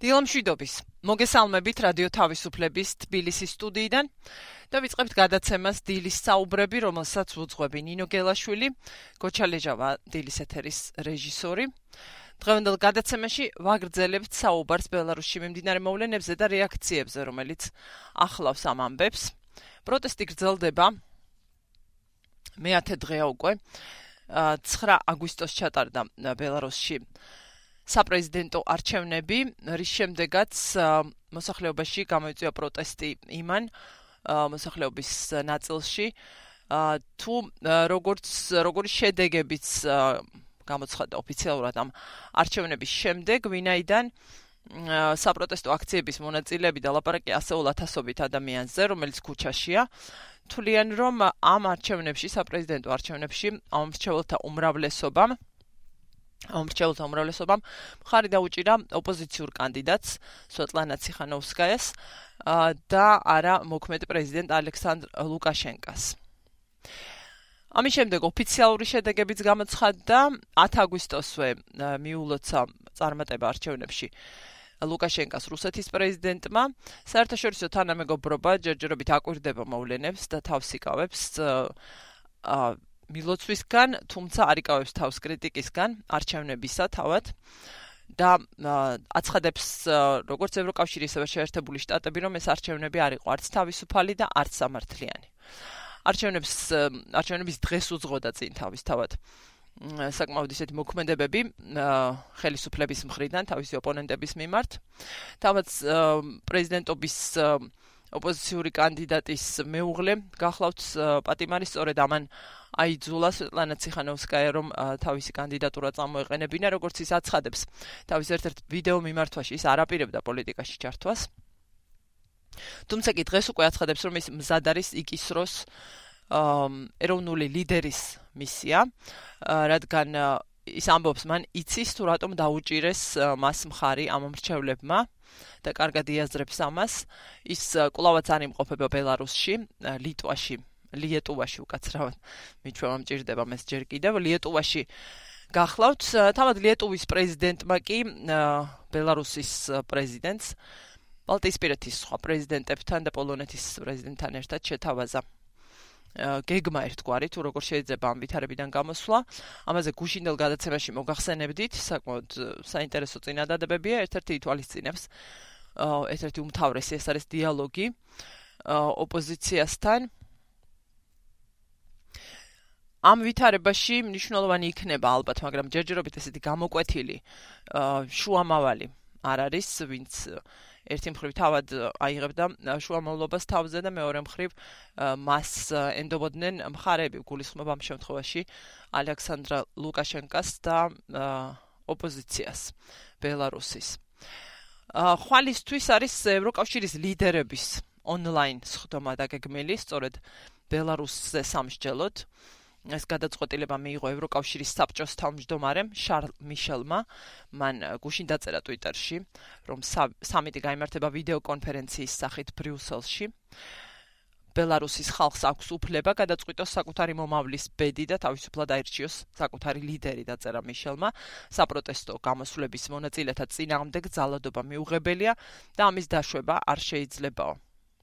დილამშვიდობის. მოგესალმებით რადიო თავისუფლების თბილისის სტუდიიდან და ვიწყებთ გადაცემას დილის საუბრები, რომელსაც უძღვები ნინო გელაშვილი, გოჩალეჟავა დილის ეთერის რეჟისორი. დღევანდელ გადაცემაში ვაგრძელებთ საუბარს ბელარუსში მიმდინარე მოვლენებზე და რეაქციებზე, რომელიც ახლავს ამ ამბებს. პროტესტი გრძელდება მე-10 დღეა უკვე. 9 აგვისტოს ჩატარდა ბელარუსში საპრეზიდენტო არჩევნები, რის შემდეგაც მოსახლეობაში გამოიწვია პროტესტი იმან მოსახლეობის ნაწილში, თუ როგორი შედეგებიც გამოცხადდა ოფიციალურად ამ არჩევნების შემდეგ, ვინაიდან საპროტესტო აქციების მონაწილეები და ლაპარაკი ასეულ ათასობით ადამიანზე, რომელიც ქუჩაშია, თვლიან, რომ ამ არჩევნებში, საპრეზიდენტო არჩევნებში, ამ მრჩეველთა უმრავლესობამ მხარი დაუჭირა ოპოზიციურ კანდიდატს სვეტლანა ციხანოვსკაიას და არა მოქმედ პრეზიდენტ ალექსანდრ ლუკაშენკას. ამის შემდეგ ოფიციალური შედეგებიც გამოცხადდა 10 აგვისტოსვე მიულოცა წარმატება არჩევნებში ლუკაშენკას რუსეთის პრეზიდენტმა. საერთაშორისო თანამეგობრობა ჯერჯერობით აკვირდება მოვლენებს და თავს იკავებს მილოცვისგან, თუმცა არ იკავებს თავს კრიტიკისგან არჩევნებისა თავად და აცხადებს როგორც ევროკავშირი, ისევე შეერთებული შტატები, რომ ეს არჩევნები არ იყო არც თავისუფალი და არც სამართლიანი. არჩევნების დღეს უძღოდა წინ თავისთავად საკმაოდ ისეთი მოქმედებები ხელისუფლების მხრიდან თავისი ოპონენტების მიმართ. თავად პრეზიდენტობის ოპოზიციური კანდიდატის მეუღლე გახლავთ პატიმარი, სწორედ ამან აიძულა სვეტლანა ციხანოვსკაია, რომ თავისი კანდიდატურა წამოეყენებინა, როგორც ის აცხადებს თავის ერთ-ერთ ვიდეო მიმართვაში, ის არ აპირებდა პოლიტიკაში ჩართვას. თუმცა კი დღეს უკვე აცხადებს, რომ ის მზად არის იკისროს ეროვნული ლიდერის მისია, რადგან ის ამბობს, მან იცის თუ რატომ დაუჭირეს მას მხარი ამ მრჩევლებმა და კარგად იაზრებს ამას. ის კვლავაც არ იმყოფება ბელარუსში, ლიეტუვაში უკაცრავად მიჩვევა მჭირდება მას ჯერ კიდევ ლიეტუვაში გახლავთ. თავად ლიეტუვის პრეზიდენტმა კი ბელარუსის პრეზიდენტს ბალტიისპირეთის სხვა პრეზიდენტებთან და პოლონეთის პრეზიდენტთან ერთად შეთავაზა გეგმა ერთგვარი, თუ როგორ შეიძლება ამ ვითარებიდან გამოსვლა. ამაზე გუშინდელ გადაცემაში მოგახსენებდით, საკმაოდ საინტერესო წინადადებებია, ერთ-ერთი ითვალისწინებს, ერთ-ერთი უმთავრესი ეს არის დიალოგი ოპოზიციასთან. ამ ვითარებაში მნიშვნელოვანი იქნება ალბათ, მაგრამ ჯერჯერობით ესეთი გამოკვეთილი შუამავალი არ არის, ვინც ერთი მხრივ თავად აიღებდა შუამავლობას თავზე და მეორე მხრივ მას ენდობოდნენ მხარეები, გულისხმობ ამ შემთხვევაში ალექსანდრ ლუკაშენკას და ოპოზიციას ბელარუსის. ხვალისთვის არის ევროკავშირის ლიდერების ონლაინ სხდომა დაგეგმილი, სწორედ ბელარუსზე სამსჯელოდ. ეს გადაწყვეტილება მიიღო ევროკავშირის საბჭოს თავმჯდომარემ შარლ მიშელმა. მან გუშინ დაწერა ტვიტერში, რომ სამიტი გაიმართება ვიდეო კონფერენციის სახით ბრიუსელში. ბელარუსის ხალხს აქვს უფლება გადაწყვიტოს საკუთარი მომავლის ბედი და თავისუფლად აირჩიოს საკუთარი ლიდერი, დაწერა მიშელმა. საპროტესტო გამოსვლების მონაწილეთა წინააღმდეგ ძალადობა მიუღებელია და ამის დაშვება არ შეიძლებაო.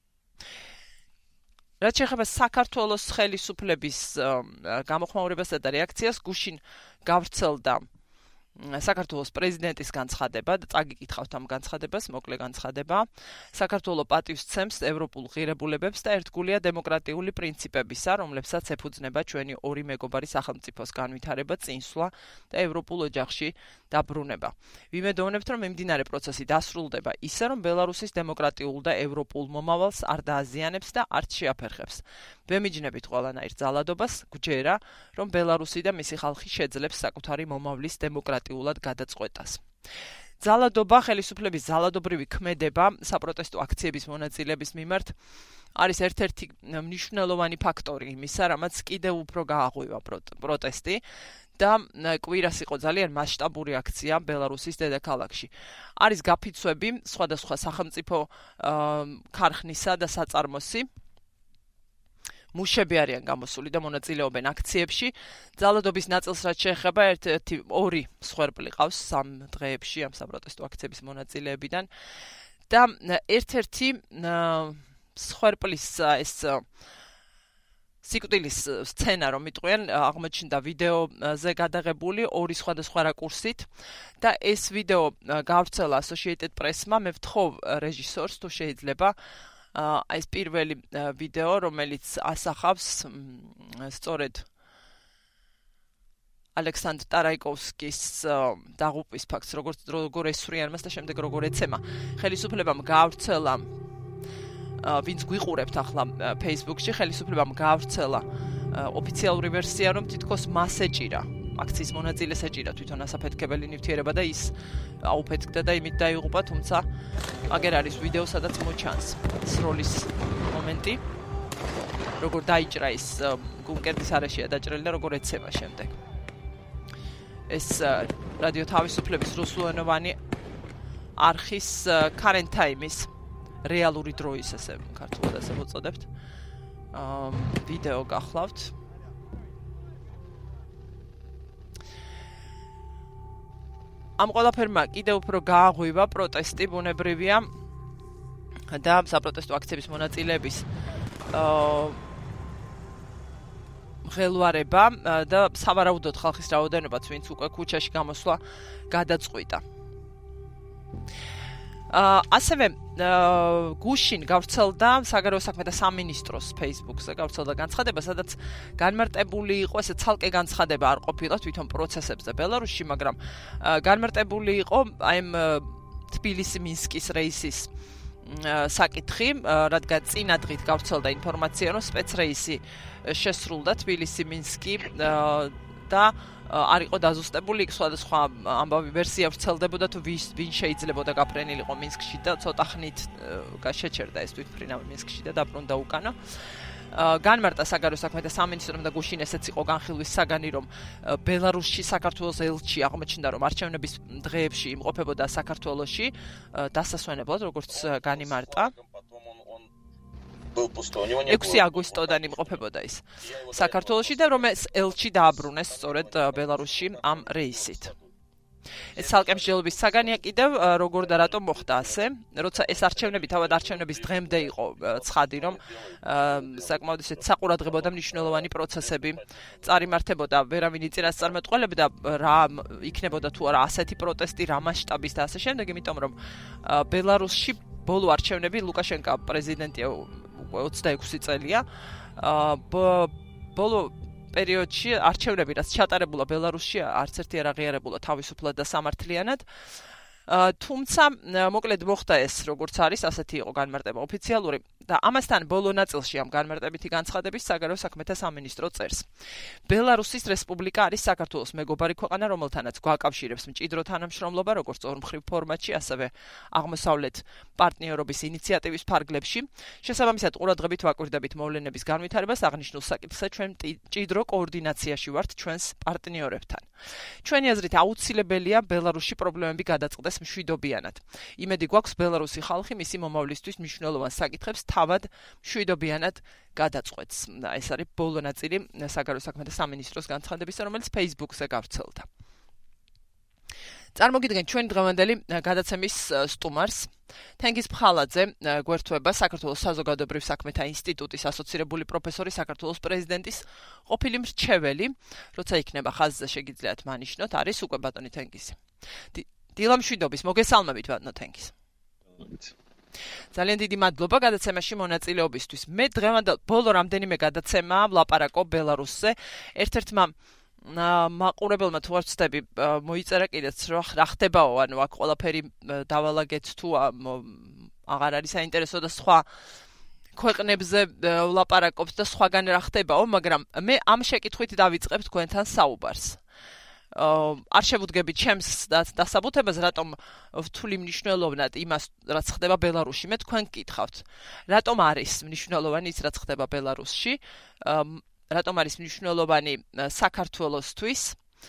რაც შეეხება საქართველოს ხელისუფლების გამოხმაურებასა და რეაქციას, გუშინ გავრცელდა საქართველოს პრეზიდენტის განცხადება და წაგიკითხავთ ამ განცხადებას, მოკლე განცხადება. საქართველო პატივს ცემს ევროპულ ღირებულებებს და ერთგულია დემოკრატიული პრინციპებისა, რომლებსაც ეფუძნება ჩვენი ორი მეგობარი სახელმწიფოს განვითარება, წინსვლა და ევროპულ ოჯახში დაბრუნება. ვიმედოვნებთ, რომ მიმდინარე პროცესი დასრულდება ისე, რომ ბელარუსის დემოკრატიულ და ევროპულ მომავალს არ დააზიანებს და არც შეაფერხებს. ვემიჯნებით ყველანაირ ძალადობას, გვჯერა, რომ ბელარუსი და მისი ხალხი შეძლებს საკუთარი მომავლის დემოკრატიულად გადაწყვეტას. ძალადობა, ხელისუფლების ძალადობრივი ქმედება საპროტესტო აქციების მონაწილეების მიმართ არის ერთ-ერთი მნიშვნელოვანი ფაქტორი იმისა, რამაც კიდევ უფრო გააღვივა პროტესტი და კვირას იყო ძალიან მასშტაბური აქცია ბელარუსის დედაქალაქში. არის გაფიცვები სხვადასხვა სახელმწიფო ქარხნისა და საწარმოსი, მუშები არიან გამოსული და მონაწილეობენ აქციებში. ძალადობის ნაწილს რაც შეეხება ორი მსხვერპლი ყავს 3 დღეებში ამ საპროტესტო აქციების მონაწილეებიდან და ერთ-ერთი მსხვერპლის ეს სიკვდილის სცენა რომ მიტყვიან აღმოჩნდა ვიდეოზე გადაღებული ორი სხვადასხვა რაკურსით და ეს ვიდეო გავრცელა Associated Press-მა. მე ვთხოვ რეჟისორს თუ შეიძლება ეს პირველი ვიდეო რომელიც ასახავს სწორედ ალექსანდრ ტარაიკოვსკის დაღუპვის ფაქტს როგორ ესვრიან მას და შემდეგ როგორ ეცემა ხელისუფლებამ გავრცელა ვინც გვიყურებთ ახლა Facebook-ში ხელისუფლებამ გავრცელა ოფიციალური ვერსია რომ თითქოს მას ეჭირა აქციის მონაწილეს ეჭირა თვითონ ასაფეთქებელი ნივთიერება და ის აუფეთქდა და იმით დაიღუპა თუმცა აგერ არის ვიდეო სადაც მოჩანს სროლის მომენტი როგორ დაიჭრა ის გუნკერდის არეშია დაჭრილი და როგორ ეცემა შემდეგ ეს რადიო თავისუფლების რუსულენოვანი არხის current time-ის რეალური დროის ესე ქართულად ასე მოწოდებთ ვიდეო გახლავთ ამ ყველაფერმა კიდევ უფრო გააღვივა პროტესტი ბუნებრივია და საპროტესტო აქციების მონაწილეების ღელვარება და სავარაუდოდ ხალხის რაოდენობაც ვინც უკვე ქუჩაში გამოსვლა გადაწყვიტა ასევე გუშინ გავრცელდა საგარეო საქმეთა სამინისტროს Facebook-ზე გავრცელდა განცხადება, სადაც განმარტებული იყო ესე ცალკე განცხადება არ ყოფილა თვითონ პროცესებზე ბელარუსში, მაგრამ განმარტებული იყო აი ამ თბილისი-მინსკის რეისის საკითხი, რადგან წინა დღით გავრცელდა ინფორმაცია, რომ სპეცრეისი შესრულდა თბილისი-მინსკი და არ იყო დაზუსტებული, იქ სხვადასხვა ამბავი ვერსია ვრცელდებოდა თუ ვინ შეიძლებოდა გაფრენილიყო მინსკში და ცოტა ხნით შეჩერდა ეს თვითმფრინავი მინსკში და დაბრუნდა უკანა. განმარტა საგარეო საქმეთა სამინისტრომ და გუშინ ესეც იყო განხილვის საგანი, რომ ბელარუსში საქართველოს ელჩი აღმოჩნდა, რომ არჩევნების დღეებში იმყოფებოდა საქართველოში დასასვენებლად, როგორც განიმარტა. 6 აგვისტოდან იმყოფებოდა ის საქართველოში და რომ ეს ელჩი დააბრუნეს სწორედ ბელარუსში ამ რეისით. ეს ცალკე მსჯელობის საგანია კიდევ როგორ და რატომ მოხდა ასე, როცა ეს არჩევნები თავად არჩევნების დღემდე იყო ცხადი, რომ საკმაოდ ისეთ საყურადღებო და მნიშვნელოვანი პროცესები წარიმართებოდა, ვერავინ იწინასწარმეტყველებდა რა იქნებოდა თუ არა ასეთი პროტესტი, რა მასშტაბის და ასე შემდეგ, იმიტომ რომ ბელარუსში ბოლო არჩევნები ლუკაშენკა პრეზიდენტია 26 წელია ბოლო პერიოდში არჩევნები რაც ჩატარებულა ბელარუსში არც ერთი არ აღიარებულა თავისუფლად და სამართლიანად თუმცა მოკლედ მოხდა ეს როგორც არის ასეთი იყო განმარტება ოფიციალური და ამასთან ბოლო ნაწილში ამ განმარტებითი განცხადების საგარეო საქმეთა სამინისტრო წერს ბელარუსის რესპუბლიკა არის საქართველოს მეგობარი ქვეყანა რომელთანაც გვაკავშირებს მჭიდრო თანამშრომლობა როგორც ორმხრივ ფორმატში ასევე აღმოსავლეთ პარტნიორობის ინიციატივის ფარგლებში შესაბამისად ყურადღებით ვაკვირდებით მოვლენების განვითარებას აღნიშნულ საკითხზე ჩვენ მჭიდრო კოორდინაციაში ვართ ჩვენს პარტნიორებთან ჩვენი აზრით აუცილებელია ბელარუსში პრობლემები გადაწყდეს მშვიდობიანად. იმედი გვაქვს ბელარუსი ხალხი მისი მომავლისთვის მნიშვნელოვან საკითხებს თავად მშვიდობიანად გადაწყვეტს. ეს არის ბოლო ნაწილი საგარეო საქმეთა სამინისტროს განცხადებისა, რომელიც Facebook-ზე გავრცელდა. წარმოგიდგენთ ჩვენ დღევანდელი გადაცემის სტუმარს თენგიზ ფხალაძე გვერდთვება საქართველოს საზოგადოებრივ საქმეთა ინსტიტუტის ასოცირებული პროფესორი საქართველოს პრეზიდენტის ყოფილი მრჩეველი, როცა იქნება ხაზზე შეგიძლიათ მანიშნოთ, არის უკვე ბატონი თენგიზი. დილამშვიდობის, მოგესალმებით ბატონო თენგიზ. ძალიან დიდი მადლობა გადაცემაში მონაწილეობისთვის. მე დღევანდელ ბოლო რამდენიმე გადაცემა ვლაპარაკობ ბელარუსზე. ერთ-ერთმა მაყურებელმა თუ არ ვცდები მოიწერა კიდეც რა ხდებაო, ანუ აქ ყველაფერი დავალაგეთ თუ აღარ არის საინტერესო და სხვა ქვეყნებზე ვლაპარაკობთ და სხვაგან რა ხდებაო, მაგრამ მე ამ შეკითხვით დავიწყებ თქვენთან საუბარს. არ შევუდგებით ჩემს დასაბუთებას, რატომ ვთვლი მნიშვნელოვნად იმას, რაც ხდება ბელარუსში. მე თქვენ გკითხავთ, რატომ არის მნიშვნელოვანი ის, რაც ხდება ბელარუსში, რატომ არის მნიშვნელოვანი საქართველოსთვის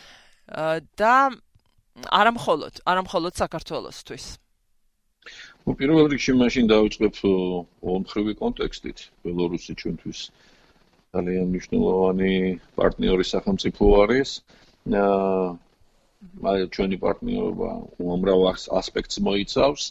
და არა მხოლოდ საქართველოსთვის. პირველ რიგში მაშინ დავიწყებ ორმხრივი კონტექსტით. ბელარუსი ჩვენთვის ძალიან მნიშვნელოვანი პარტნიორი სახელმწიფო არის. ჩვენი პარტნიორობა უამრავ ასპექტს მოიცავს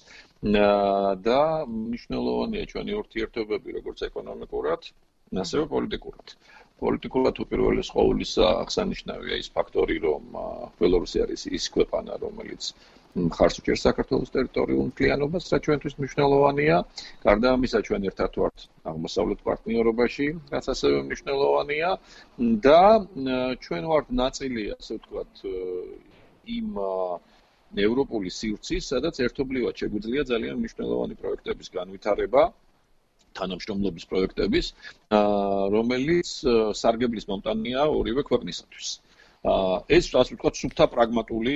და მნიშვნელოვანია ჩვენი ურთიერთობები როგორც ეკონომიკურად, ასევე პოლიტიკურად. პოლიტიკურად უპირველეს ყოვლისა აღსანიშნავია ის ფაქტორი, რომ ბელორუსი არის ის ქვეყანა, რომელიც მხარს უჭერს საქართველოს ტერიტორიულ მთლიანობას, რაც ჩვენთვის მნიშვნელოვანია. გარდა ამისა, ჩვენ ერთად ვართ აღმოსავლეთ პარტნიორობაში, რაც ასევე მნიშვნელოვანია და ჩვენ ვართ ნაწილი, ასე ვთქვათ, იმ ევროპული სივრცის, სადაც ერთობლივად შეგვიძლია ძალიან მნიშვნელოვანი პროექტების განვითარება, თანამშრომლობის პროექტების, რომელიც სარგებლის მომტანია ორივე ქვეყნისათვის. ეს ასე ვთქვათ, სუფთა პრაგმატული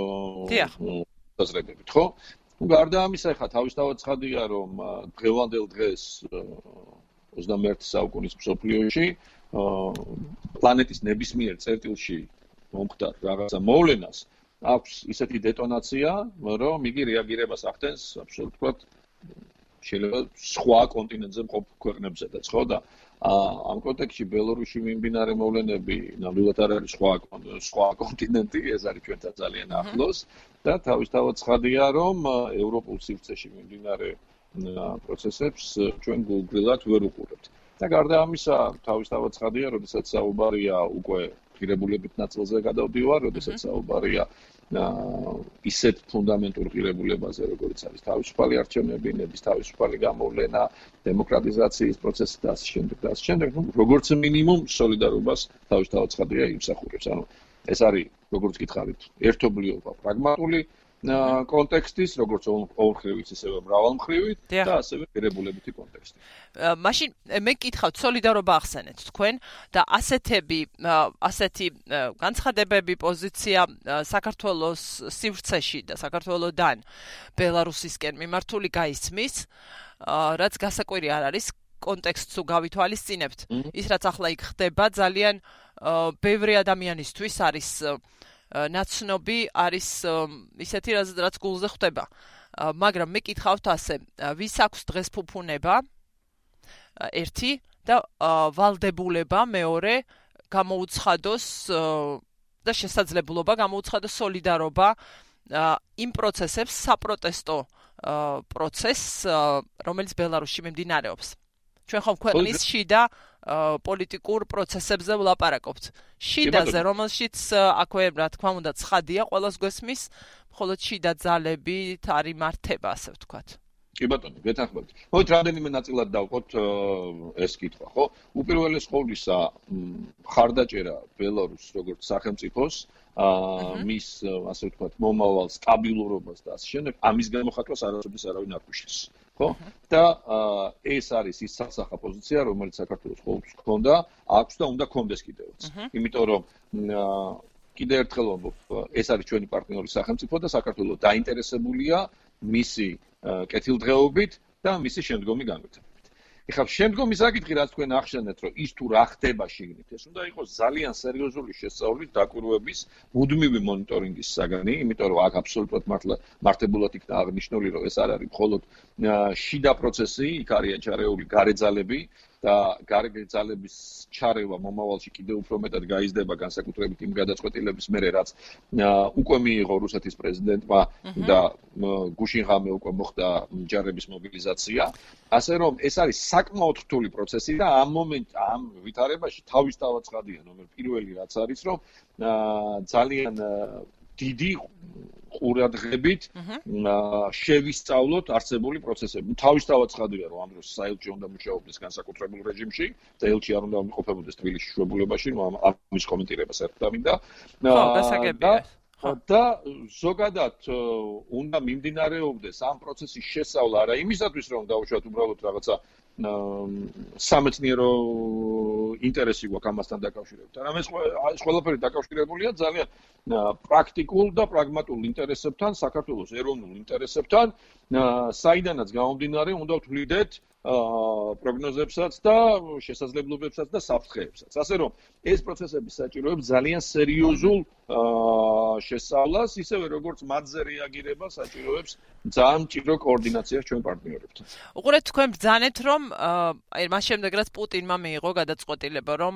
საზრებებით, ხო? გარდა ამისა, ხა თავისთავად ცხადია, რომ დღევანდელ დღეს 21 საუკუნის მსოფლიოში პლანეტის ნებისმიერ წერტილში მომხდარ რაღაცა მოვლენას აქვს ისეთი დეტონაცია, რომ იგი რეაგირებას ახდენს აბსოლუტურად შეიძლება სხვა კონტინენტზე მყოფ ქვეყნებზედაც, ხო და ამ კონტექსტში ბელორუსში მიმდინარე მოვლენები ნამდვილად არ არის სხვა კონტინენტი, ეს არის ჩვენთან ძალიან ახლოს და თავისთავად ცხადია, რომ ევროპულ სივრცეში მიმდინარე პროცესებს ჩვენ გულგრილად ვერ უყურებთ. და გარდა ამისა, თავისთავად ცხადია, როდესაც საუბარია უკვე ღირებულებით ნაწილზე გადავდივარ, როდესაც საუბარია ისეთ ფუნდამენტურ ღირებულებაზე, როგორც არის თავისუფალი არჩევნები, ნების თავისუფალი გამოვლენა, დემოკრატიზაციის პროცესი და ასე შემდეგ და ასე შემდეგ, როგორც მინიმუმ სოლიდარობას თავისთავად ცხადია იმსახურებს. ანუ ეს არის, როგორც გითხარით, ერთობლიობა პრაგმატული კონტექსტის, როგორც ორმხრივით, ისევე მრავალმხრივით და ასევე ღირებულებითი კონტექსტი. მაშინ მე გითხავთ, სოლიდარობა ახსენეთ თქვენ და ასეთი განცხადებები, პოზიცია საქართველოს სივრცეში და საქართველოდან ბელარუსისკენ მიმართული გაისმის, რაც გასაკვირი არ არის. კონტექსტს უგავითვალისწინებთ. ის რაც ახლა იქ ხდება, ძალიან ბევრი ადამიანისთვის არის ნაცნობი, არის ისეთი რაც გულზე ხვდება. მაგრამ მე გითხავთ ასე, ვის აქვს დღეს ფუფუნება? ერთი და ვალდებულება მეორე გამოუცხადოს და შესაძლებლობა გამოუცხადოს სოლიდარობა იმ პროცესებს, საპროტესტო პროცესს, რომელიც ბელარუსში მიმდინარეობს. ჩვენ ხომ ქვეყნის შიდა პოლიტიკურ პროცესებზე ვლაპარაკობთ. შიდაზე, რომელშიც აქვე, რა თქმა უნდა, ცხადია, ყველას გვესმის, მხოლოდ შიდა ძალებით არ იმართება, ასე ვთქვათ. კი ბატონო, გეთანხმებით. მოდით რამდენიმე ნაწილად დავყოთ ეს კითხვა, ხო? უპირველეს ყოვლისა, მხარდაჭერა ბელარუსს როგორც სახელმწიფოს, მის, ასე ვთქვათ, მომავალ სტაბილურობას და ასე შემდეგ, ამის გამოხატვას არასოდეს არავინ არ გვიშლის. ხო? და ეს არის ის სასახა პოზიცია, რომელიც საქართველოს ყოველთვის ჰქონდა, აქვს და უნდა ჰქონდეს კიდევაც. იმიტომ რომ კიდევ ერთხელ ვამბობ, ეს არის ჩვენი პარტნიორი სახელმწიფო და საქართველოს დაინტერესებულია მისი კეთილდღეობით და მისი შემდგომი განვითარებით. ეხლა შემდგომი საკითხი, რაც თქვენ ახსენეთ, რომ ის თუ რა ხდება შიგნით, ეს უნდა იყოს ძალიან სერიოზული შესწავლის, დაკვირვების, მუდმივი მონიტორინგის საგანი, იმიტომ რომ აქ აბსოლუტურად მართებულად იქნა აღნიშნული, რომ ეს არ არის მხოლოდ შიდა პროცესი, იქ არიან ჩარეული გარე ძალები და გარე ძალების ჩარევა მომავალში კიდევ უფრო მეტად გაიზრდება განსაკუთრებით იმ გადაწყვეტილების მერე, რაც უკვე მიიღო რუსეთის პრეზიდენტმა და გუშინ ღამე უკვე მოხდა ჯარების მობილიზაცია. ასე რომ ეს არის საკმაოდ რთული პროცესი და ამ ვითარებაში თავისთავად ცხადია ნომერ პირველი რაც არის, რომ ძალიან დიდი ყურადღებით შევისწავლოთ არსებული პროცესები. თავისთავად ცხადია, რომ ამ დროს საელჩი უნდა მუშაობდეს განსაკუთრებულ რეჟიმში, და елჩი არ უნდა იმყოფებოდეს თბილისის მშობლებაში, რომ ამის კომენტირებას არ დამინდა. და ზოგადად უნდა მიმდინარეობდეს ამ პროცესის შესწავლა არა იმისათვის, რომ დავუშვათ უბრალოდ რაღაცა სამეცნიერო ინტერესი გვაქვს ამასთან დაკავშირებით. არამედ ეს ყველაფერი დაკავშირებულია ძალიან პრაქტიკულ და პრაგმატულ ინტერესებთან, საქართველოს ეროვნულ ინტერესებთან საიდანაც გამომდინარე უნდა ვთვლიდეთ პროგნოზებსაც და შესაძლებლობებსაც და საფრთხეებსაც. ასე რომ ეს პროცესები საჭიროებს ძალიან სერიოზულ შესწავლას, ისევე როგორც მათზე რეაგირება საჭიროებს ძალიან მჭიდრო კოორდინაციას ჩვენ პარტნიორებთან. უყურეთ თქვენ ბრძანეთ რომ აი მას შემდეგ რაც პუტინმა მიიღო გადაწყვეტილება რომ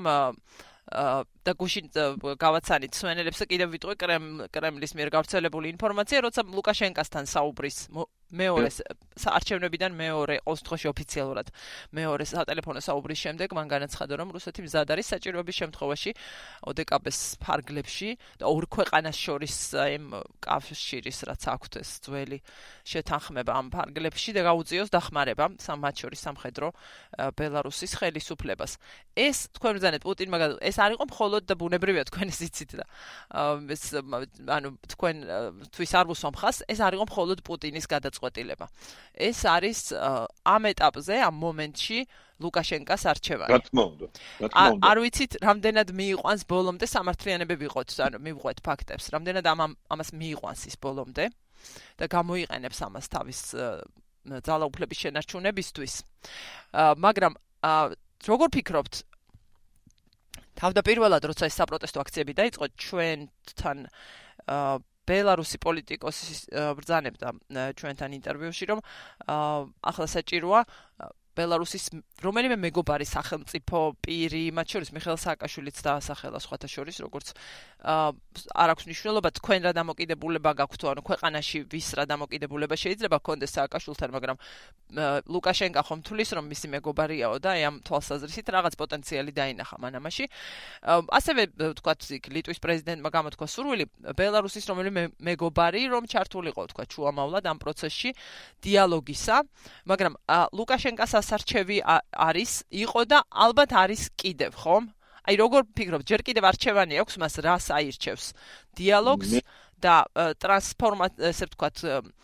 და გუშინ გავაცანით სვენელებს და კიდევ ვიტყვი კრემლის მიერ გავრცელებული ინფორმაცია, როცა ლუკაშენკასთან საუბრის მეორე არჩევნებიდან მეორე 20 დღეში ოფიციალურად მეორე სატელეფონო საუბრის შემდეგ მან განაცხადა, რომ რუსეთი მზად არის საჭიროების შემთხვევაში ოდეკაბეს ფარგლებში და ორ ქვეყანას შორის იმ კავშირის რაც აქვთ ეს ძველი შეთანხმება ამ ფარგლებში და გაუწიოს დახმარება მათ შორის სამხედრო ბელარუსის ხელისუფლებას. ეს თქვენ ბრძანეთ პუტინმა ეს არ იყო მხოლოდ და ბუნებრივია თქვენ იცით და ეს ანუ თქვენთვის არ უსვამხას, ეს არ იყო მხოლოდ პუტინის გადაწყვეტილება. ეს არის ამ ეტაპზე, ამ მომენტში ლუკაშენკას არჩევანი. რა თქმა უნდა. არ ვიცით, რამდენად მიიყვანს ბოლომდე სამართლიანები ვიყოთ, ანუ მივყვეთ ფაქტებს, რამდენად ამას მიიყვანს ის ბოლომდე და გამოიყენებს ამას თავის ძალაუფლების შენარჩუნებისთვის. მაგრამ როგორ ფიქრობთ, თავდაპირველად როცა ეს საპროტესტო აქციები დაიწყო, ჩვენთან ბელარუსი პოლიტიკოსის ბრძანებდა ჩვენთან ინტერვიუში, რომ ახლა საჭიროა ბელარუსის რომელიმე მეგობარი სახელმწიფო პირი, მათ შორის მიხეილ სააკაშვილიც დაასახელა სხვათა შორის, როგორც არ აქვს მნიშვნელობა თქვენ რა დამოკიდებულება გაქვთ, ანუ ქვეყანაში ვის რა დამოკიდებულება შეიძლება გქონდეს სააკაშვილთან, მაგრამ ლუკაშენკა ხომ თulis რომ მისი მეგობარიაო და ამ თვალსაზრისით რაღაც პოტენციალი დაინახა მან ამაში. ასევე თქვათ ლიტვის პრეზიდენტმა გამოთქვა სურვილი ბელარუსის რომელიმე მეგობარი რომ ჩართულიყო თქვათ შუამავლად ამ პროცესში დიალოგისა, მაგრამ ლუკაშენკას ასარჩევი იყო და ალბათ არის კიდევ, ხომ? აი როგორ ფიქრობთ, ჯერ კიდევ არჩევანი აქვს მას რას აირჩევს? დიალოგს და ესე ვთქვათ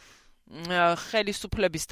ხელისუფლების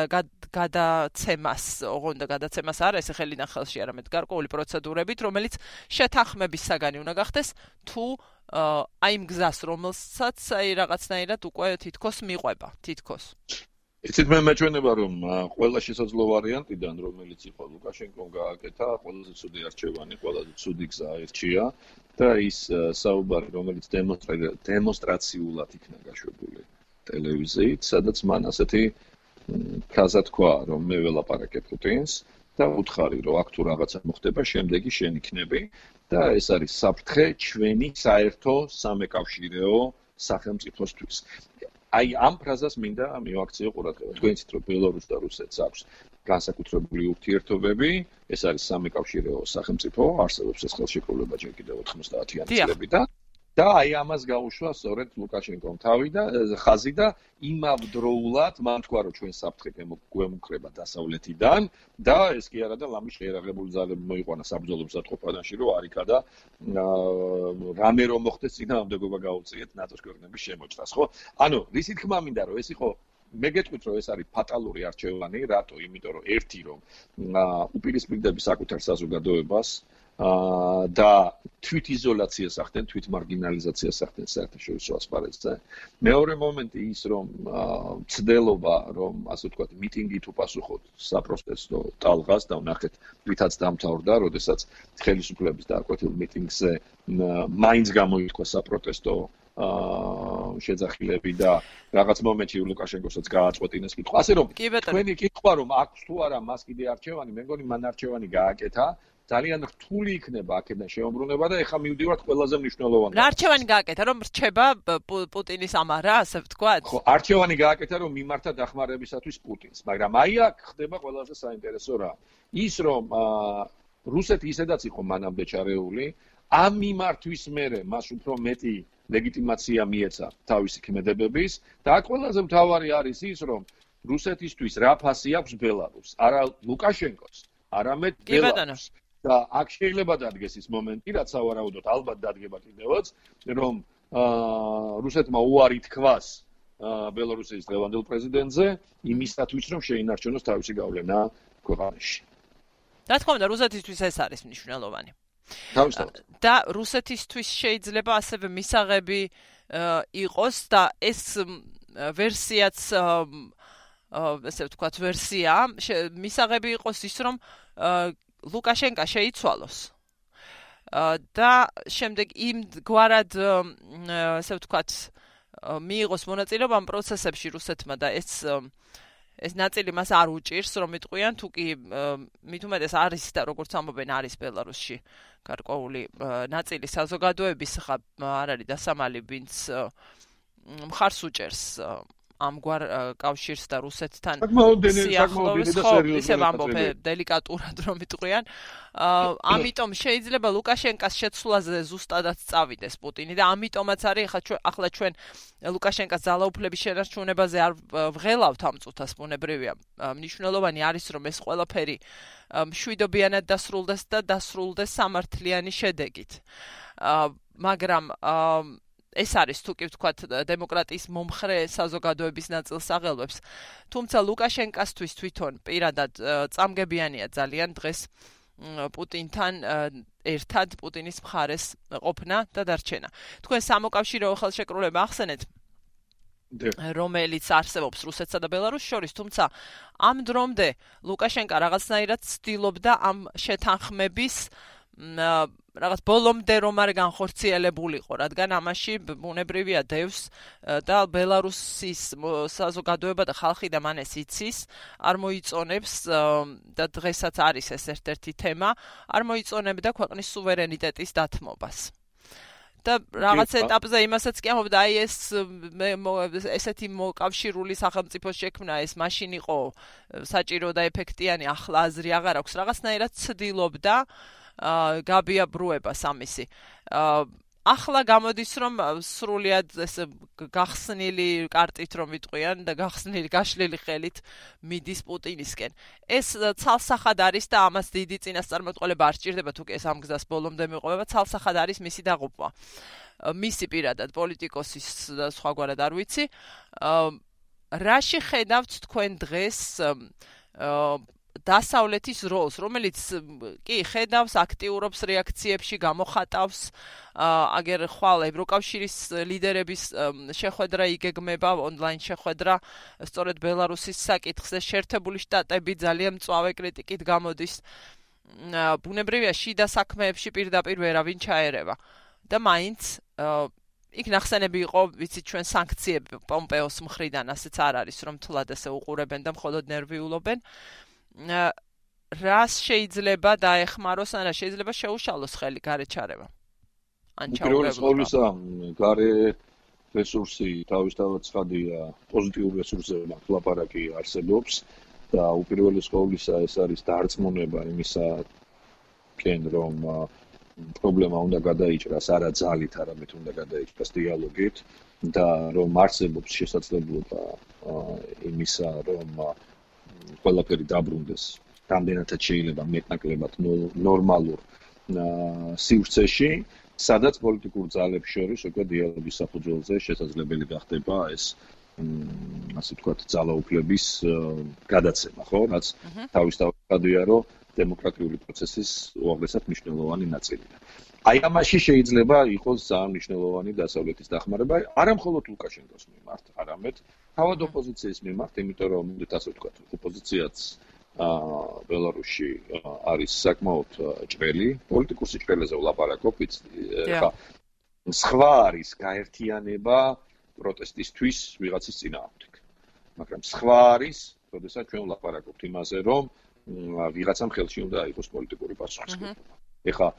გადაცემას, ოღონდ გადაცემას არა, ეს ხელიდან ხელში არამედ გარკვეული პროცედურებით, რომელიც შეთანხმების საგანი უნდა გახდეს, თუ აი იმ გზას, რომელსაც აი რაღაცნაირად უკვე თითქოს მიყვება, თითქოს. იცით მე მეჩვენება რომ ყველა შესაძლო ვარიანტიდან რომელიც იყო ლუკაშენკომ გააკეთა ყველაზე ცუდი არჩევანი, ყველაზე ცუდი გზა აირჩია და ის საუბარი რომელიც დემონსტრაციულად იქნა გაშვებული ტელევიზიით, სადაც მან ასეთი ფრაზა თქვა რომ მე ველაპარაკე პუტინს და უთხარი რომ აქ თუ რაღაცა მოხდება, შემდეგი შენ იქნები და ეს არის საფრთხე ჩვენი საერთო სამეკავშირეო სახელმწიფოსთვის. აი ამ ფრაზას მინდა მივაქციო ყურადღება. თქვენ იცით რომ ბელარუსი და რუსეთს აქვს განსაკუთრებული ურთიერთობები, ეს არის სამეკავშირეო სახელმწიფო, არსებობს ეს ხელშეკრულება ჯერ კიდევ 90-იანი წლებიდან და აი ამას გაუშვა სწორედ ლუკაშენკომ თავი და ხაზი და იმავდროულად მან თქვა რომ ჩვენ საფრთხე გვემუქრება დასავლეთიდან და ეს კი არა და ლამის შეერაღებული ძალები მოიყვანა საბრძოლო მზადყოფანაში რომ არიქა და რამე რომ მოხდეს წინააღმდეგობა გაუწიეთ ნატოს ქვეყნების შემოჭრას, ხო? ანუ რისი თქმა მინდა რომ ეს იყო მე გეტყვით რომ ეს არის ფატალური არჩევანი, რატო? იმიტომ რომ ერთი რომ უპირისპირდები საკუთარ საზოგადოებას და თვით იზოლაციას ახდენ, თვით მარგინალიზაციას ახდენ საერთაშორისო ასპარეზზე. მეორე მომენტი ის რომ ცდელობა რომ ასე ვთქვათ მიტინგით უპასუხოთ საპროტესტო ტალღას და ვნახეთ თვითაც დამთავრდა, როდესაც ხელისუფლების დააკვეთილ მიტინგზე მაინც გამოითქვა საპროტესტო შეძახილები და რაღაც მომენტში ლუკაშენკოსაც გააწყვეტინეს კითხვა. ასე რომ თქვენი კითხვა რომ აქვს თუ არა მას კიდე არჩევანი, მე მგონი მან არჩევანი გააკეთა. ძალიან რთული იქნება აქედან შეუმბრუნება და ეხლა მივდივართ ყველაზე მნიშვნელოვანი. რა არჩევანი გააკეთა, რომ რჩება პუტინის ამარა, ასე ვთქვათ? ხო, არჩევანი გააკეთა, რომ მიმართა დახმარებისათვის პუტინს, მაგრამ აი აქ ხდება ყველაზე საინტერესო რა. ის რომ რუსეთი ისედაც იყო მანამდე ჩარეული, ამ მიმართვის მერე მას უფრო მეტი ლეგიტიმაცია მიეცა თავისი ქმედებების და აქ ყველაზე მთავარი არის ის, რომ რუსეთისთვის რა ფასი აქვს ბელარუსს, არა ლუკაშენკოს, არამედ ბელარუსს. და აქ შეიძლება დადგეს ის მომენტი, რაც სავარაუდოდ ალბათ დადგება კიდევაც, რომ რუსეთმა უარი თქვას ბელარუსის დღევანდელ პრეზიდენტზე იმისათვის, რომ შეინარჩუნოს თავისი გავლენა ქვეყანაში. რა თქმა უნდა, რუსეთისთვის ეს არის მნიშვნელოვანი. და რუსეთისთვის შეიძლება ასევე მისაღები იყოს და ეს ვერსიაც ესე ვთქვათ ვერსია მისაღები იყოს ის რომ ლუკაშენკა შეიცვალოს და შემდეგ იმ გვარად ესე ვთქვათ მიიღოს მონაწილეობა ამ პროცესებში რუსეთმა და ეს ნაწილი მას არ უჭირს რომ იტყვიან თუ კი მით უმეტეს არის და როგორც ამბობენ არის ბელარუსში გარკვეული ნაწილი საზოგადოების ხა არ არის დასამალი ვინც მხარს უჭერს ამგვარ კავშირს და რუსეთთან სიახლოვეს ხო ისევ ამბობ დელიკატურად რომ იტყვიან ამიტომ შეიძლება ლუკაშენკას შეცვლაზე ზუსტადაც წავიდეს პუტინი და ამიტომაც არის ახლა ჩვენ ლუკაშენკას ძალაუფლების შენარჩუნებაზე არ ვღელავთ ამ წუთას ბუნებრივია მნიშვნელოვანი არის რომ ეს ყველაფერი მშვიდობიანად დასრულდეს და დასრულდეს სამართლიანი შედეგით მაგრამ ეს არის თუ კი ვთქვათ დემოკრატიის მომხრე საზოგადოების ნაწილს აღელვებს თუმცა ლუკაშენკასთვის თვითონ პირადად წამგებიანია ძალიან დღეს პუტინთან ერთად პუტინის მხარეს ყოფნა და დარჩენა თქვენ სამოკავშირეო ხელშეკრულება ახსენეთ რომელიც არსებობს რუსეთსა და ბელარუსს შორის თუმცა ამ დრომდე ლუკაშენკა რაღაცნაირად ცდილობდა ამ შეთანხმების რაღაც ბოლომდე რომ არ განხორციელებულიყო, რადგან ამაში ბუნებრივია დევს და ბელარუსის საზოგადოება და ხალხი და მან ეს იცის, არ მოიწონებს და დღესაც არის ეს ერთ-ერთი თემა, არ მოიწონებდა ქვეყნის სუვერენიტეტის დათმობას. და რაღაც ეტაპზე იმასაც კი ამბობდა, აი ესეთი მოკავშირული სახელმწიფოს შექმნა ეს მაშინ იყო საჭირო და ეფექტიანი, ახლა აზრი აღარ აქვს, რაღაცნაირად ცდილობდა გაბიაბრუებას ამისი. ახლა გამოდის რომ სრულიად ეს გახსნილი კარტით რომ ვიტყვიან და გახსნილი გაშლილი ხელით მიდის პუტინისკენ. ეს ცალსახად არის და ამას დიდი წინასწარმეტყველება არ სჭირდება თუ კი ეს ამ გზას ბოლომდე მიყვება, ცალსახად არის მისი დაღუპვა. მისი პირადად პოლიტიკოსის და სხვაგვარად არ ვიცი. რაში ხედავთ თქვენ დღეს დასავლეთის როლს, რომელიც კი ხედავს აქტიურობს რეაქციებში, გამოხატავს, აგერ ხვალ ევროკავშირის ლიდერების შეხვედრა იგეგმება, ონლაინ შეხვედრა, სწორედ ბელარუსის საკითხზე შეერთებული შტატები ძალიან მწვავე კრიტიკით გამოდის. ბუნებრივია შიდა საქმეებში პირდაპირ ვერავინ ჩაერევა. და მაინც იქ ნახსენები იყო, ვიცით ჩვენ სანქციები პომპეოს მხრიდან, ასეც არ არის, რომ თლად ესე უყურებენ და მხოლოდ ნერვიულობენ. რას შეიძლება დაეხმაროს ან რა შეიძლება შეუშალოს ხელი გარეჩარევა? ან ჩაურევლობა? გარე რესურსი თავისთავად ცხადია, პოზიტიურ რესურსებზე ლაპარაკი არსებობს და უპირველეს ყოვლისა ეს არის დარწმუნება იმისაკენ რომ პრობლემა უნდა გადაიჭრას არა ძალით, არამედ უნდა გადაიჭრას დიალოგით და რომ არსებობს შესაძლებლობა იმისა რომ ყველაფერი დაბრუნდეს რამდენადაც შეიძლება მეტნაკლებად ნორმალურ სივრცეში, სადაც პოლიტიკურ ძალებს შორის უკვე დიალოგის საფუძველზე შესაძლებელი გახდება ეს ასე ვთქვათ ძალაუფლების გადაცემა, ხო? რაც თავისთავადია, რომ დემოკრატიული პროცესის უაღრესად მნიშვნელოვანი ნაწილია. აი ამაში შეიძლება იყოს ძალიან მნიშვნელოვანი დასავლეთის დახმარება, არა მხოლოდ ლუკაშენკოს მიმართ, არამედ თავად ოპოზიციის მიმართ, იმიტომ რომ ასე ვთქვათ, ოპოზიციაც ბელარუსში არის საკმაოდ ჭრელი, პოლიტიკურ სიჭრელეზე ვლაპარაკობ, ხა სხვა არის გაერთიანება პროტესტისთვის ვიღაცის წინააღმდეგ. მაგრამ სხვა არის, როდესაც ჩვენ ვლაპარაკობთ იმაზე, რომ ვიღაცამ ხელში უნდა აიღოს პოლიტიკური პასუხისმგებლობა. ეხლა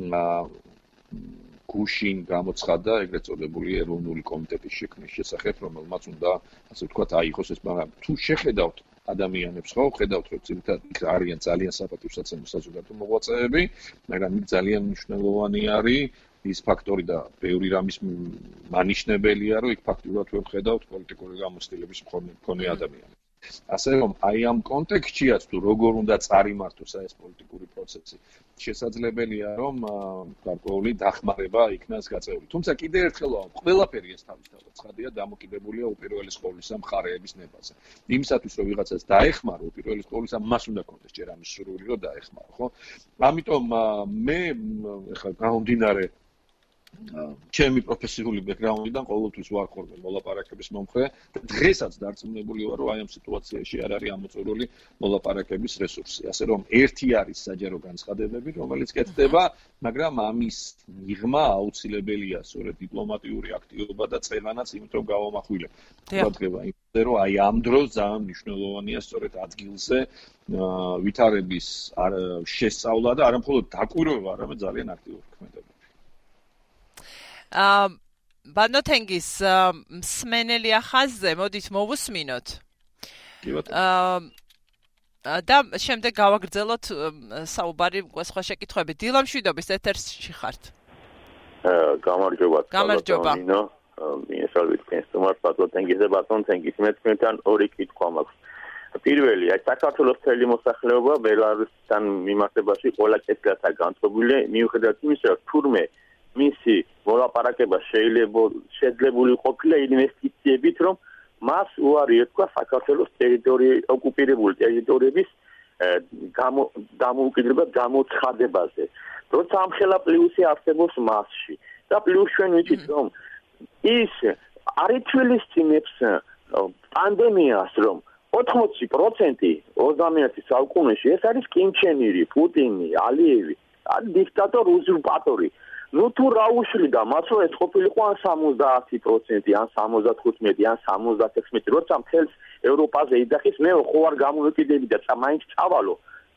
გუშინ გამოცხადა ეგრეთ წოდებული ეროვნული კომიტეტის შექმნის შესახებ, რომელმაც უნდა, ასე ვთქვათ, აიღოს ეს, მაგრამ თუ შეხედავთ ადამიანებს, ხო, ხედავთ, რომ ძირითადად არიან ძალიან საპატივსაცემო საზოგადო მოღვაწეები, მაგრამ იქ ძალიან მნიშვნელოვანი არის ის ფაქტორი და ბევრი რამის მანიშნებელია, რომ იქ ფაქტურად ვერ ხედავთ პოლიტიკური გამოცდილების მქონე ადამიანები. ასე რომ აი ამ კონტექსტშიაც თუ როგორ უნდა წარიმართოს ეს პოლიტიკური პროცესი, შესაძლებელია რომ გარკვეული დახმარება იქნას გაწეული. თუმცა კიდევ ერთხელ ყველაფერი ეს თავისთავად ცხადია დამოკიდებულია უპირველეს ყოვლისა მხარეების ნებაზე. იმისათვის რომ ვიღაცას დაეხმარო, უპირველეს ყოვლისა მას უნდა კონდეს ჯერ ამის სურვილი რომ დაეხმარო, ხო? ამიტომ მე ეხლა გამომდინარე ჩემი პროფესიული ბექგრაუნდიდან ყოველთვის ვარ ხოლმე მოლაპარაკების მომხრე და დღესაც დარწმუნებული ვარ, რომ აი ამ სიტუაციაში არ არის ამოწურული მოლაპარაკების რესურსი. ასე რომ ერთი არის საჯარო განცხადებები, რომელიც კეთდება, მაგრამ ამის მიღმა აუცილებელია სწორედ დიპლომატიური აქტივობა და წევანაც, იმიტომ რომ გავამახვილებ. ყურადღება იმაზე, რომ აი ამ დროს ძალიან მნიშვნელოვანია სწორედ ადგილზე ვითარების შესწავლა და არა მხოლოდ დაკვირვება, არამედ ძალიან აქტიური ქმედება. ბანოთენგის მსმენელია ხაზზე, მოდით მოვუსმინოთ. და შემდეგ გავაგრძელოთ საუბარი სხვა შეკითხვები. დილა მშვიდობის ეთერში ხართ. გამარჯობა. გამარჯობა. მიესალმებით თქვენს ბანოთენგიზე ბანოთენგის მე თქვენთან ორი კითხვა მაქვს. პირველი, აი საქართველოს მთელი მოსახლეობა ბელარუსთან მიმართებაში ყველა კეთილათა განწყობილი, მიუხედავად იმისა, რომ თურმე მისი მოლაპარაკება შეიძლება ყოფილა ინვესტიციებით, რომ მას უარი ეთქვა საქართველოს ოკუპირებული ტერიტორიების დამოუკიდებელ გამოცხადებაზე. როცა ამხელა პლუსი არსებობს მასში და პლუს ჩვენ ვიცით, რომ ის არ ითვალისწინებს პანდემიას, რომ 80% 21 საუკუნეში ეს არის კიმ ჩენ ირი, პუტინი, ალიევი, არის დიქტატორი, უზურპატორი. ნუ თუ რა უშლიდა მას, რომ ეს ყოფილიყო ან 70%, ან 75, ან 76, როცა მთელს ევროპაზე იძახის, მე ხო არ გამოვეკიდები და მაინც წავალო.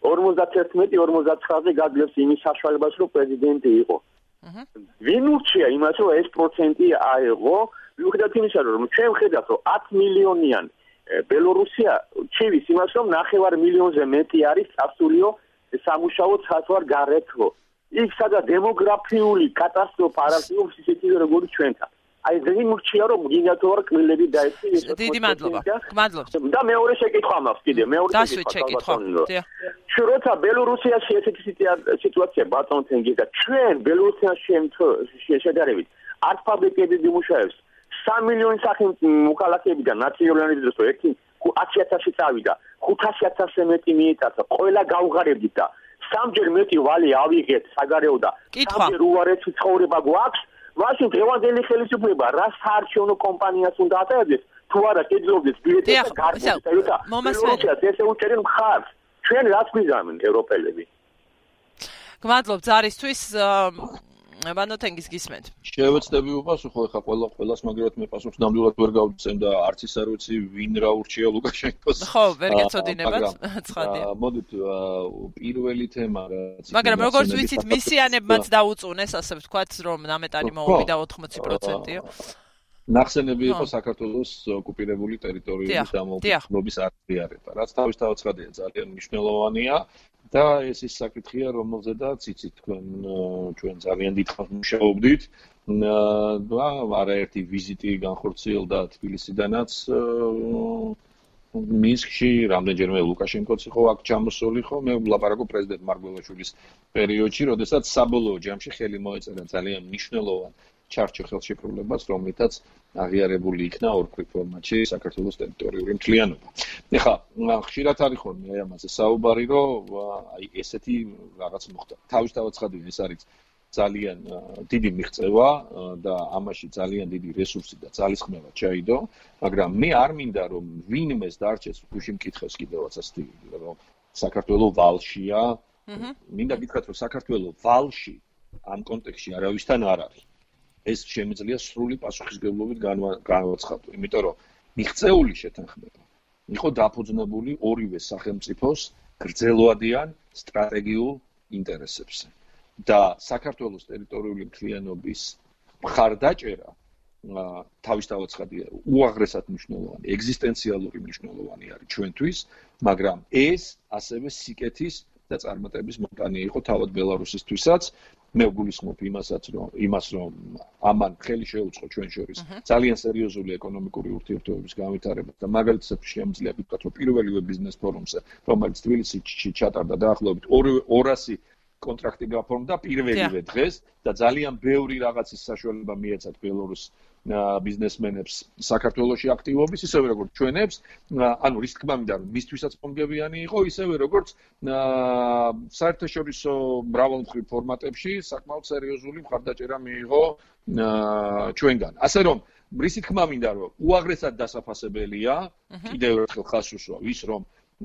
51-59-ზე გაძლევს იმის საშუალებას, რომ პრეზიდენტი იყო. ვინ ურჩია იმას, რომ ეს პროცენტი აეღო, მიუხედავად იმისა, რომ ჩვენ ვხედავთ, რომ 10 მილიონიან ბელორუსია ჩივის იმას, რომ 9 მილიონზე მეტი არის წასულიო სამუშაო ცათვარ გარეთო. იქ სადაც დემოგრაფიული კატასტროფა არ არის ისეთი როგორი ჩვენთან. აი ძენ მურჩია რომ გინათოვარ კმილები დაეცეს. დიდი მადლობა. გმადლობთ. და მეორე შეკითხვა მაქვს კიდე, მეორე შეკითხვა. როცა ბელორუსიაში ესეთი სიტუაცია ბატონთენგი და ჩვენ ბელორუსიაში შედარებით არც ფაბრიკები მიმუშავებს 3 მილიონი მოქალაქეები და ნაციონალიზმის დროს ერთი 100,000-ში წავიდა, 500,000-ზე მეტი მიიტაცა, ყველა გავღარებდით და სამჯერ მეტი ვალი ავიღეთ საგარეო და სამჯერ უარესი ცხოვრება გვაქვს, მაშინ დღევანდელი ხელისუფლება რა საარჩევნო კომპანიას უნდა ატარებდეს, თუ არა კერძობდეს ბილეთს და გარკვეულს და მომასწრებს ესე უჭერენ მხარს. ჩვენ რაც გვიზამენ ევროპელები. გმადლობთ ზარისთვის. ბანოთენგის გისმენთ. შევეცდები უპასუხო, ხა ყველას მაგრამ მე პასუხს ნამდვილად ვერ გავუწევ და არც ის არ ვიცი ვინ რა ურჩია ლუკაშენკოს. ხო, ვერ გეცოდინებათ, ცხადია. მოდით პირველი თემა რაც მაგრამ როგორც ვიცით, მისიანებმაც დაუწუნეს, ასე ვთქვათ, რომ ნამეტანი მოუვიდა 80%-ო. ნახსენები იყო საქართველოს ოკუპირებული ტერიტორიების დამოუკიდებლობის აღიარება, რაც თავისთავად ცხადია, ძალიან მნიშვნელოვანია. და ეს ის საკითხია, რომელზედაც იცით ჩვენ ძალიან დიდ ხანს მუშაობდით. და არაერთი ვიზიტი განხორციელდა თბილისიდანაც მინსკში, რამდენჯერმე ლუკაშენკოც იყო აქ ჩამოსული, ხო, მე ვლაპარაკობ პრეზიდენტ მარგველაშვილის პერიოდში, როდესაც საბოლოო ჯამში ხელი მოეწერა ძალიან მნიშვნელოვან ჩარჩო ხელშეკრულებას, რომლითაც აღიარებული იქნა ორქვის ფორმატში საქართველოს ტერიტორიული მთლიანობა. ეხლა ხშირად არის ხოლმე აი ამაზე საუბარი, რომ აი ესეთი რაღაც მოხდა. თავისთავად ცხადია, ეს არის ძალიან დიდი მიღწევა და ამაში ძალიან დიდი რესურსი და ძალისხმევა ჩაიდო, მაგრამ მე არ მინდა რომ ვინმეს დარჩეს გუშინ მკითხეს კიდევაც ასეთი რომ საქართველოს ვალშია. მინდა გითხრათ რომ საქართველოს ვალში ამ კონტექსტში არავისთან არ არის. ეს შემიძლია სრული პასუხისგებლობით განვაცხადო, იმიტომ რომ მიღწეული შეთანხმება იყო დაფუძნებული ორივე სახელმწიფოს გრძელვადიან სტრატეგიულ ინტერესებზე და საქართველოს ტერიტორიული მთლიანობის მხარდაჭერა თავისთავად ცხადია, უაღრესად მნიშვნელოვანი, ეგზისტენციალური მნიშვნელოვანი არის ჩვენთვის, მაგრამ ეს ასევე სიკეთის და წარმატების მომტანი იყო თავად ბელარუსისთვისაც. მე ვგულისხმობ იმას, რომ ამან ხელი შეუწყო ჩვენ შორის ძალიან სერიოზული ეკონომიკური ურთიერთობების განვითარება და მაგალითად შემიძლია ვთქვათ, რომ პირველივე ბიზნეს ფორუმზე, რომელიც თბილისში ჩატარდა დაახლოებით 200 კონტრაქტი გაფორმდა პირველივე დღეს და ძალიან ბევრი რაღაცის საშუალება მიეცათ ბელარუსს ბიზნესმენებს საქართველოში აქტივობის, ისევე როგორც ჩვენებს, ანუ რის თქმა მინდა რომ მისთვისაც მომგებიანი იყო, ისევე როგორც საერთაშორისო მრავალმხრივ ფორმატებში საკმაოდ სერიოზული მხარდაჭერა მიიღო ჩვენგან. ასე რომ რისი თქმა მინდა რომ უაღრესად დასაფასებელია, კიდევ ერთხელ ხაზს უსვავ ის რომ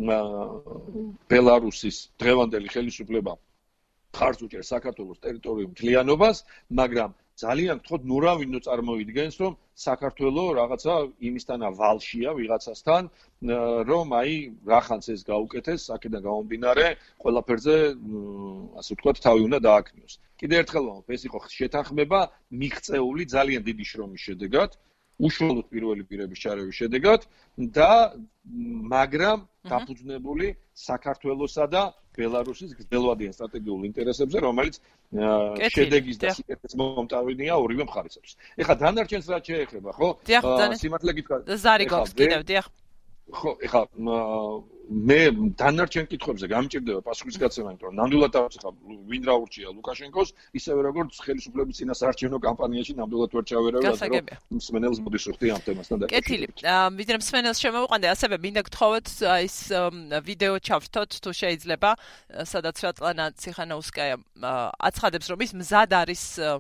ბელარუსის დღევანდელი ხელისუფლება ხარს უჭერს საქართველოს ტერიტორიულ მთლიანობას, მაგრამ ძალიან გთხოვთ ნურავინო წარმოიდგენს რომ საქართველოს რაღაცა იმისთანა ვალშია ვიღაცასთან რომ აი რახანს ეს გაუკეთეს აქედან გამომდინარე ყველაფერზე ასე ვთქვათ თავი უნდა დააქნიოს. კიდევ ერთხელ ვამბობ ეს იყო შეთანხმება მიღწეული ძალიან დიდი შრომის შედეგად უშუალოდ პირველი პირების ჩარევის შედეგად და მაგრამ დაფუძნებული საქართველოსა და ბელარუსის გრძელვადიან სტრატეგიულ ინტერესებზე, რომელიც შედეგის და სიკეთეს მომტავინია ორივე მხარესთვის. ეხლა დანარჩენს რაც შეეხება, ხო? სიმართლე გითხრათ. ზარი გვაქვს კიდევ, დიახ. ხო, ეხლა მე დანარჩენ კითხვებზე გამჭირდება პასუხის გაცემა, იმიტომ რომ ნამდვილად ახლა ვინ რა ურჩია ლუკაშენკოს, ისევე როგორც ხელისუფლების წინასაარჩევნო კამპანიაში ნამდვილად ვერ ჩავერავე, რომ მსმენელს მოდის ვხდი ამ თემასთან დაკავშირებით. კეთილი. ვიდრე მსმენელს შემოვიყვანდი, ასევე მინდა გთხოვოთ ის ვიდეო ჩავრთოთ თუ შეიძლება, სადაც სვეტლანა ციხანაუსკაია აცხადებს, რომ ის მზად არის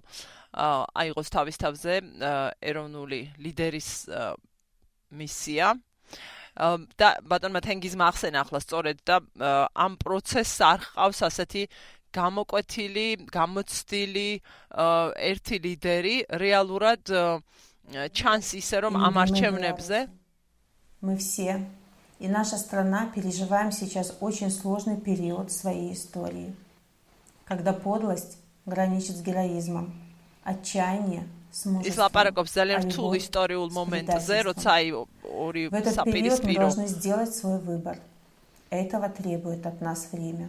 აიღოს თავის თავზე ეროვნული ლიდერის მისია. და ბატონმა თენგიზმა ახსენა ახლა სწორედ და ამ პროცესს არ ჰყავს ასეთი გამოკვეთილი, გამოცდილი ერთი ლიდერი, რეალურად ჩანს ისე რომ ამ არჩევნებზე мы все и наша страна переживаем сейчас очень сложный период своей истории, когда подлость граничит с героизмом, отчаяние ის ლაპარაკობს ძალიან რთულ ისტორიულ მომენტზე, როცა აი ორი საპირისპირო. Мы должны сделать свой выбор. Этого требует от нас время.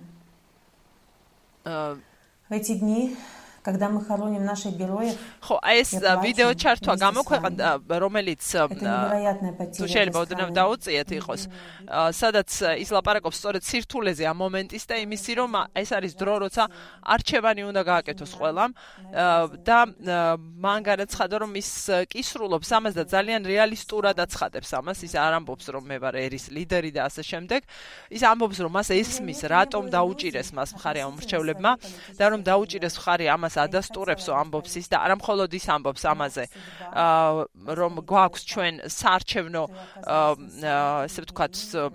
В эти дни, когда мы хороним наших героев, ხო, ეს ვიდეო ჩართვა გამოქვეყნდა, რომელიც თუ შეიძლება ოდნავ დაუწიეთ იყოს, სადაც ის ლაპარაკობს სწორედ სირთულეზე ამ მომენტის და იმისი, რომ ეს არის დრო, როცა არჩევანი უნდა გააკეთოს ყველამ და მან განაცხადა, რომ ის კისრულობს ამას და ძალიან რეალისტურად აცხადებს ამას, ის არ ამბობს, რომ მე ვარ ერის ლიდერი და ასე შემდეგ, ის ამბობს, რომ მას ესმის, რატომ დაუჭირეს მას მხარი ამ მრჩევლებმა და რომ დაუჭირეს მხარი ამას ადასტურებსო ამბობს ის და არა მხოლოდ ის ამბობს ამაზე რომ გვაქვს ჩვენ საარჩევნო ესე ვთქვათ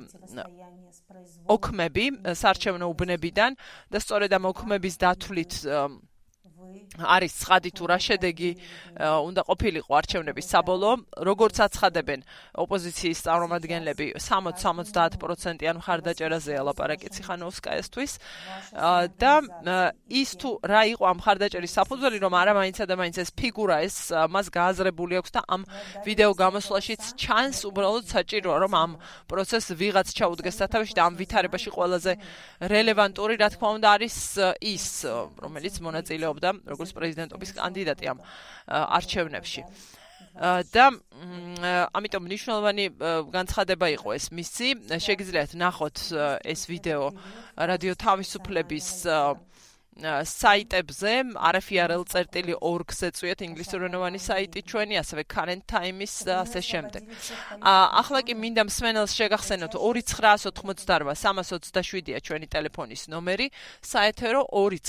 ოქმები საარჩევნო უბნებიდან და სწორედ ამ ოქმების დათვლით არის ცხადი თუ რა შედეგი უნდა ყოფილიყო არჩევნების საბოლოო, როგორც აცხადებენ ოპოზიციის წარმომადგენლები 60-70%-იან მხარდაჭერაზეა ლაპარაკი ციხანოვსკაიასთვის და ის თუ რა იყო ამ მხარდაჭერის საფუძველი, რომ არა მაინც და მაინც ეს ფიგურა ეს მას გააზრებული აქვს და ამ ვიდეო გამოსვლაშიც ჩანს უბრალოდ საჭიროა რომ ამ პროცესს ვიღაც ჩაუდგეს სათავეში და ამ ვითარებაში ყველაზე რელევანტური რა თქმა უნდა არის ის რომელიც მონაწილეობდა როგორც პრეზიდენტობის კანდიდატი ამ არჩევნებში. და ამიტომ მნიშვნელოვანი განცხადება იყო ეს მისი. შეგიძლიათ ნახოთ ეს ვიდეო რადიო თავისუფლების საიტებზე rfrl.org-ზე წვიეთ ინგლისურენოვანი საიტი ჩვენი, ასევე Current Times და ასე შემდეგ. ახლა კი მინდა მსმენელს შეგახსენოთ 2988-327-ია ჩვენი ტელეფონის ნომერი, საეთერო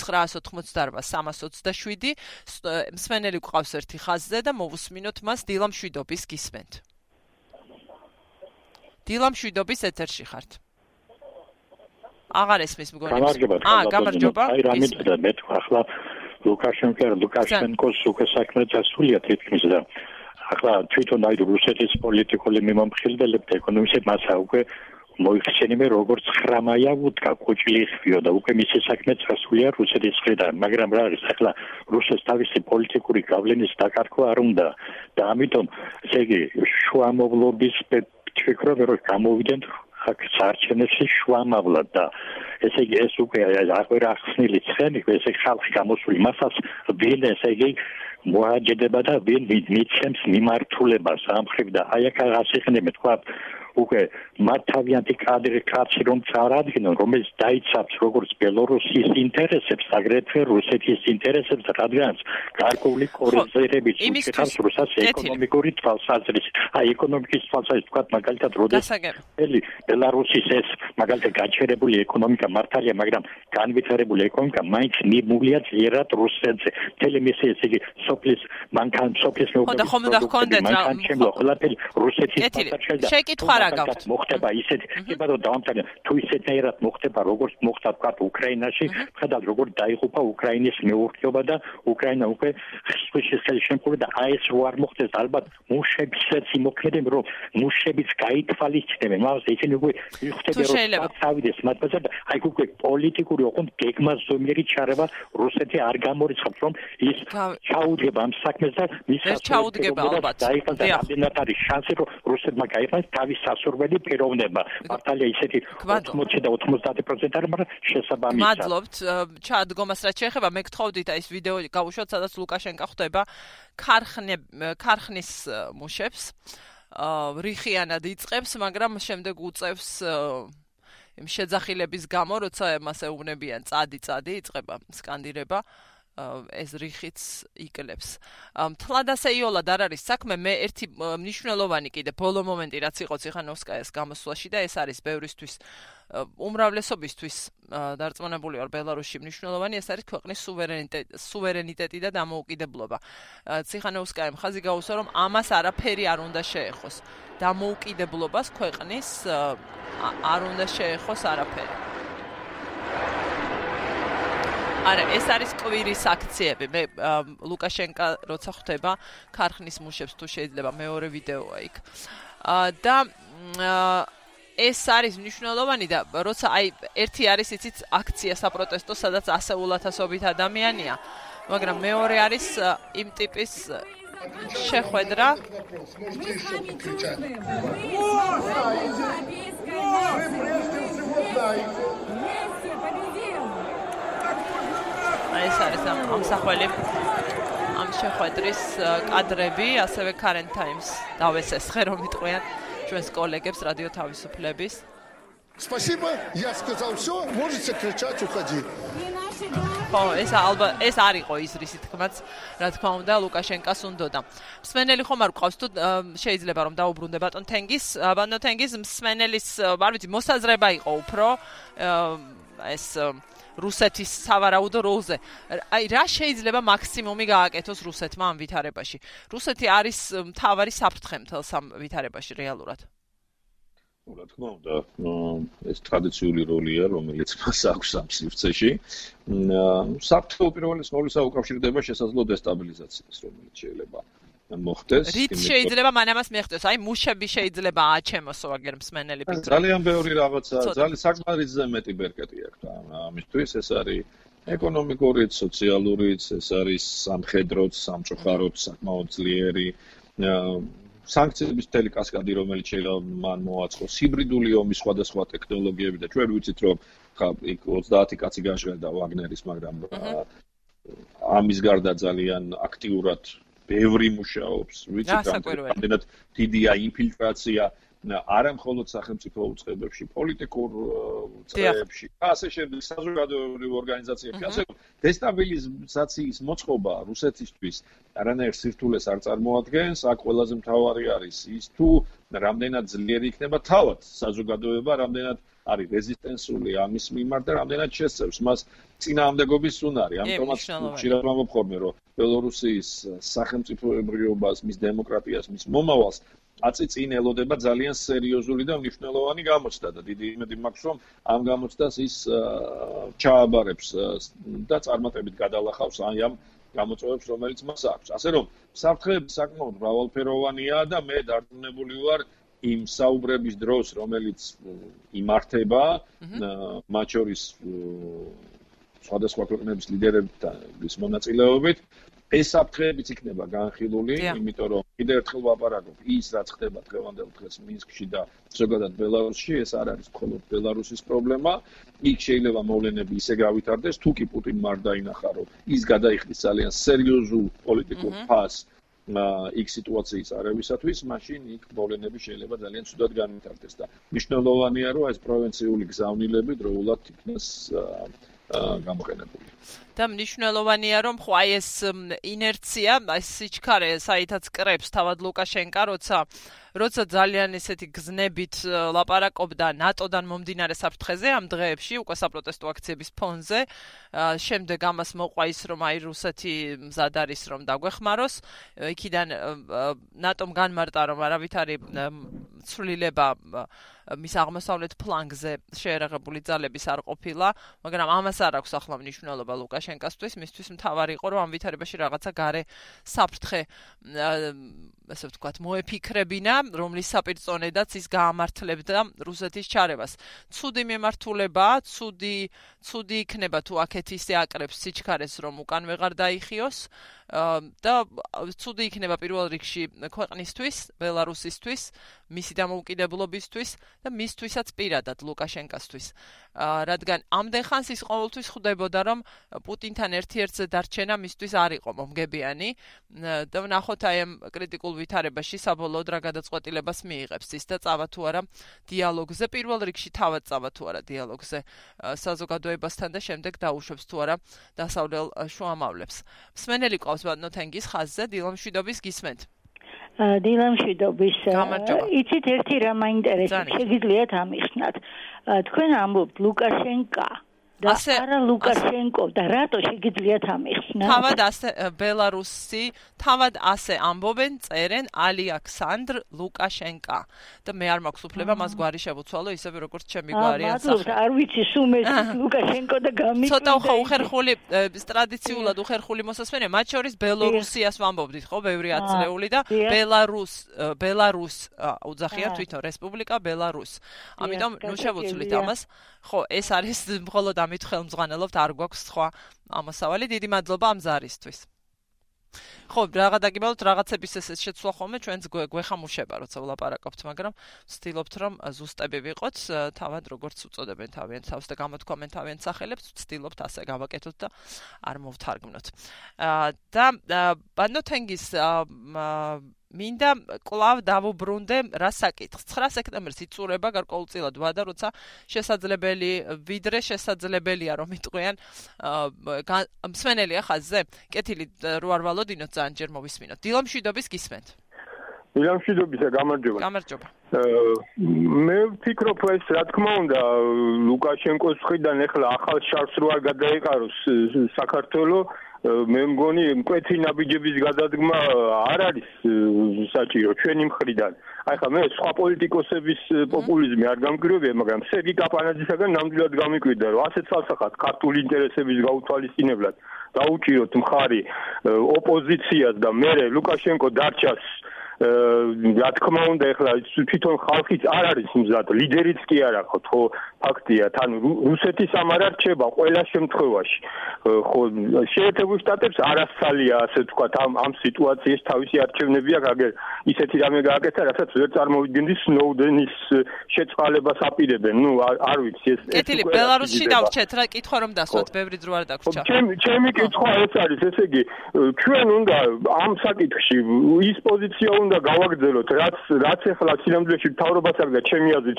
2988-327. მსმენელი გვყავს ერთი ხაზზე და მოვუსმინოთ მას დილამ შვიდობის გისმენთ. დილამ შვიდობის ეთერში ხართ. აღარ ესმის მგონი. გამარჯობა. აი რა მითხრა მე ახლა ლუკაშენკოს უკვე საქმე დასულია თითქმის და ახლა თვითონ აი რუსეთის პოლიტიკული მიმომხილველებთან ეკონომისტებმა მასა უკვე მოიხსენებენ როგორც ხრამაია ვუდკა კუჭლიხვიო და უკვე მისი საქმე დასულია რუსეთის მხრიდან, მაგრამ რა არის ახლა რუსეთს თავისი პოლიტიკური გავლენის დაკარგვა არ უნდა და ამიტომ ესე იგი შუამავლობის ფიქრობ რომ გამოვიდნენ აქ საარჩევნებში შუამავლად და ესე იგი ეს უკვე აღარ ახსნილი ცხენი ესე ხალხი გამოსული მასას ვინ ესე იგი მოაჯდება და ვინ მიცემს მიმართულებას ამ ხრივ და აი აქ აღასიხნებთ თქვა უკვე მათ თავიანთი კადრი რომ წარადგინონ, რომელიც დაიცავს როგორც ბელორუსის ინტერესებს, აგრეთვე რუსეთის ინტერესებს, რადგან გარკვეული კორიზირებით შეეხავს რუსეთს ეკონომიკური თვალსაზრისით. ეკონომიკის თვალსაზრისით ვთქვათ, მაგალითად, როდესაც ბელარუსის ეს მაგალითად გაჩერებული ეკონომიკა მართალია, მაგრამ განვითარებული ეკონომიკა მაინც მიმულია ძლიერად რუსეთზე. მთელი მისი ესე იგი სოფლის ყველაფერი რუსეთის შეკითხვა რა გაქვთ? მოხდება ისეთ, კი ბატონო, დავამტკიცე, თუ ისეთნაირად მოხდება, როგორც მოხდა ვთქვათ უკრაინაში, ხედავთ როგორ დაიღუპა უკრაინის მეურნეობა და უკრაინა უკვე ხელი შემკული და აი ეს რო არ მოხდეს, ალბათ მუშებსაც იმოქმედებენ, რომ მუშებიც გაითვალისწინებენ, მაგრამ ისინი უკვე მიხვდებიან, რომ წავიდეს მათ ბაზარზე, აი უკვე პოლიტიკური ოღონდ გეგმაზომიერი ჩარევა რუსეთი არ გამორიცხავს, რომ ის ჩაუდგება ამ საქმეს და მისას ჩაუდგება ალბათ. რამდენად არის შანსი, რომ რუსეთმა გაიყვანოს თავის სასურველი პიროვნება. მართალია ისეთი 80 და 90% არის, მაგრამ შესაბამისად. მადლობთ ჩადგომას რაც შეეხება, მე გთხოვდით აი ეს ვიდეო გავუშვათ, სადაც ლუკაშენკა ხვდება ქარხნის მუშებს. რიხიანად იწყებს, მაგრამ შემდეგ უწევს იმ შეძახილების გამო, როცა მას ეუბნებიან წადი იწყება სკანდირება. ეს რიხიც იკლებს. მთლად ასე იოლად არ არის საქმე, მე ერთი მნიშვნელოვანი კიდე ბოლო მომენტი რაც იყო ციხანოვსკაიას გამოსვლაში და ეს არის ბევრისთვის უმრავლესობისთვის დარწმუნებული ვარ ბელარუსში მნიშვნელოვანი, ეს არის ქვეყნის სუვერენიტეტი და დამოუკიდებლობა. ციხანოვსკაიამ ხაზი გაუსვა, რომ ამას არაფერი არ უნდა შეეხოს. დამოუკიდებლობას ქვეყნის არ უნდა შეეხოს არაფერი. არა, ეს არის კვირის აქციები. მე ლუკაშენკა როცა ხვდება ქარხნის მუშებს, თუ შეიძლება მეორე ვიდეოა იქ. და ეს არის მნიშვნელოვანი და როცა აი ერთი არის იცით აქცია საპროტესტო, სადაც ასეულათასობით ადამიანია, მაგრამ მეორე არის იმ ტიპის შეხვედრა. ეს არის ამსახველი ამ შეხვედრის კადრები, ასევე Current Times დავესესხე რომ იტყვიან ჩვენს კოლეგებს რადიო თავისუფლების. Спасибо, я сказал всё, можете кричать, уходи. ეს არ იყო ის რისი თქმაც, რა თქმა უნდა, ლუკაშენკას უნდოდა. მსმენელი ხომ არ გვყავს თუ შეიძლება რომ დაუბრუნდე ბატონ თენგის, მსმენელის, არ ვიცი, მოსაზრება იყო უფრო ეს რუსეთის სავარაუდო როლზე. აი რა შეიძლება მაქსიმუმი გააკეთოს რუსეთმა ამ ვითარებაში? რუსეთი არის მთავარი საფრთხე მთელს ამ ვითარებაში რეალურად. რა თქმა უნდა, ეს ტრადიციული როლია, რომელიც მას აქვს ამ სივრცეში. საფრთხე უპირველეს ყოვლისა უკავშირდება შესაძლო დესტაბილიზაციას, რომელიც შეიძლება მოხდეს. რით შეიძლება მან ამას მიაღწიოს? აი მუშები შეიძლება აჩემოსო აგერ მსმენელი ფიქრობ. ძალიან ბევრი რაღაცა, ძალიან საკმარისზე მეტი ბერკეტი აქვს ამისთვის. ეს არის ეკონომიკურიც, სოციალურიც, ეს არის სამხედროც, სამწუხაროც, საკმაოდ ძლიერი სანქციების მთელი კასკადი, რომელიც შეიძლება მან მოაწყოს, ჰიბრიდული ომის სხვადასხვა ტექნოლოგიები და ჩვენ ვიცით, რომ იქ 30 კაცი გაჟღერდა ვაგნერის, მაგრამ ამის გარდა ძალიან აქტიურად ბევრი მუშაობს, ვიცით, რამდენად დიდია ინფილტრაცია არა მხოლოდ სახელმწიფო უწყებებში, პოლიტიკურ წრეებში, ასე შემდეგ, საზოგადოებრივ ორგანიზაციებში, ასე დესტაბილიზაციის მოწყობა რუსეთისთვის არანაირ სირთულეს არ წარმოადგენს, აქ ყველაზე მთავარი არის ის, თუ რამდენად ძლიერი იქნება თავად საზოგადოება, რამდენად არის რეზისტენსული ამის მიმართ და რამდენად შესწევს მას წინააღმდეგობის უნარი. ამიტომაც ხშირად მომხდები, რომ ბელორუსიის სახელმწიფოებრიობას, მის დემოკრატიას, მის მომავალს აწიწინ ელოდება ძალიან სერიოზული და მნიშვნელოვანი გამოცდა და დიდი იმედი მაქვს, რომ ამ გამოცდას ის ჩააბარებს და წარმატებით გადალახავს ამ გამოწვევებს, რომელიც მას აქვს. ასე რომ, საფრთხეები საკმაოდ მრავალფეროვანია და მე დარწმუნებული ვარ იმ საუბრების დროს, რომელიც იმართება, მათ შორის სხვადასხვა ქვეყნების ლიდერების მონაწილეობით, ეს საფრთხეებიც იქნება განხილული, იმიტომ რომ კიდევ ერთხელ ვაპარაკობ, ის რაც ხდება დღევანდელ დღეს მინსკში და ზოგადად ბელარუსში, ეს არ არის მხოლოდ ბელარუსის პრობლემა. იქ შეიძლება მოვლენები ისე გავითარდეს, თუ კი პუტინმა არ დაინახა, რომ ის გადაიხდის ძალიან სერიოზულ პოლიტიკურ ფასს იქ სიტუაციის არევისათვის, მაშინ იქ მოვლენები შეიძლება ძალიან ცუდად განვითარდეს და მნიშვნელოვანია, რომ ეს პროვინციული გზავნილები დროულად იქნას გამოყენებული. და მნიშვნელოვანია, რომ ხო აი ეს ინერცია, ეს სიჩქარე, საითაც კრებს თავად ლუკაშენკა, როცა ძალიან ესეთი გზნებით ლაპარაკობდა ნატოდან მომდინარე საფრთხეზე ამ დღეებში, უკვე საპროტესტო აქციების ფონზე, შემდეგ ამას მოყვა ის, რომ აი რუსეთი მზად არის, რომ დაგვეხმაროს, იქიდან ნატომ განმარტა, რომ არავითარი ცვლილება მის აღმოსავლეთ ფლანგზე შეერაღებული ძალების არ ყოფილა, მაგრამ ამას არ აქვს ახლა მნიშვნელობა ლუკაშენკასთვის, მისთვის მთავარი იყო, რომ ამ ვითარებაში რაღაცა გარე საფრთხე, ასე ვთქვათ, მოეფიქრებინა, რომლის საპირწონედაც ის გაამართლებდა რუსეთის ჩარევას. ცუდი მიმართულება, ცუდი იქნება თუ აქეთ ისე აკრებს სიჩქარეს, რომ უკან ვეღარ დაიხიოს და ცუდი იქნება პირველ რიგში ქვეყნისთვის, ბელარუსისთვის, მისი დამოუკიდებლობისთვის და მისთვისაც პირადად ლუკაშენკასთვის. რადგან ამდენ ხანს ის ყოველთვის ხვდებოდა, რომ პუტინთან ერთ-ერთზე დარჩენა მისთვის არ იყო მომგებიანი და ვნახოთ აი ამ კრიტიკულ ვითარებაში საბოლოოდ რა გადაწყვეტილებას მიიღებს ის და წავა თუ არა დიალოგზე, პირველ რიგში თავად წავა თუ არა დიალოგზე საზოგადოებასთან და შემდეგ დაუშვებს თუ არა დასავლელ შუამავლებს. მსმენელი ყავს ბატონო თენგის ხაზზე, დილამშვიდობის გისმენთ. დილამშვიდობის. იცით ერთი რა მაინტერესებს, შეგიძლიათ ამიხსნათ. თქვენ ამბობთ ლუკაშენკა და არა ლუკაშენკო და რატო შეგიძლიათ ამიხსნათ? თავად ასე ბელარუსი, თავად ასე ამბობენ, წერენ ალექსანდრ ლუკაშენკა და მე არ მაქვს უფლება მას გვარი შევუცვალო, ისევე როგორც ჩემი გვარია სახე. არ ვიცი სუმეს ლუკაშენკო და გამიკვირდა. ცოტა უხერხული ტრადიციულად უხერხული მოსასმენია, მათ შორის ბელორუსიას ვამბობდით, ხო, ბევრი ათწლეული და ბელარუს უძახიან თვითონ რესპუბლიკა ბელარუს. ამიტომ ნუ შევუცვლით ამას. ხო, ეს არის მხოლოდ ამით ხელმძღვანელობთ, არ გვაქვს სხვა ამოსავალი. დიდი მადლობა ამ ზარისთვის. ხო, დაგიბალოთ რაღაცების ეს შეცვლა ხოლმე ჩვენს გვეხამუშება, როცა ვლაპარაკობთ, მაგრამ ვცდილობთ, რომ ზუსტები ვიყოთ, თავად როგორც უწოდებენ თავიანთ თავს და გამოთქვამენ თავიანთ სახელებს, ვცდილობთ ასე გავაკეთოთ და არ მოვთარგმნოთ. და ბატონო თენგის მინდა კლავ დავუბრუნდე რა საკითხს. 9 სექტემბერს იწურება გარკვეულწილად ვადა, როცა ვიდრე შესაძლებელია რომ იტყვიან მსმენელია ხაზზე. კეთილი რო არ ვალოდინოთ, ძალიან ჯერ მოვისმინოთ. დილამშვიდობის გისმენთ. დილამშვიდობისა, გამარჯობა. გამარჯობა. მე ვფიქრობ ეს რა თქმა უნდა ლუკაშენკოს მხრიდან ახლა ახალ შარს რო არ გადაეყაროს საქართველოს მე მგონი მკვეთი ნაბიჯების გადადგმა არ არის საჭირო ჩვენი მხრიდან. აი ხა მე სხვა პოლიტიკოსების პოპულიზმი არ გამკვირვებია, მაგრამ სერგი კაპანაძისაგან ნამდვილად გამიკვირდა, რომ ასეთ falsafat ქართული ინტერესების გაუთვალისწინებლად დაუჭიროთ მხარი ოპოზიციას და მე ლუკაშენკო დარჩას რა თქმა უნდა ახლა თვითონ ხალხიც არ არის მზად, ლიდერიც კი არა ხო ფაქტია, თან რუსეთის ამ არ არჩება ყველა შემთხვევაში. ხო შეერთებულ შტატებს არასცალია ასე ვთქვათ ამ სიტუაციის თავისი არჩევნები აქვს, აგერ ისეთი რამე გააკეთა, რასაც ვერ წარმოვიდგენდი სნოუდენის შეწყალებას აპირებენ. ნუ არ ვიცი ეს კეთილი ბელარუსში დავრჩეთ რა კითხვა რომ დასვათ, ბევრი დრო არ დაგვრჩა. ჩემი კითხვა ეს არის, ესე იგი ჩვენ უნდა ამ საკითხში ის პოზიცია უნდა გავაგრძელოთ, რაც ახლა სინამდვილეში მთავრობას აქვს და ჩემი აზრით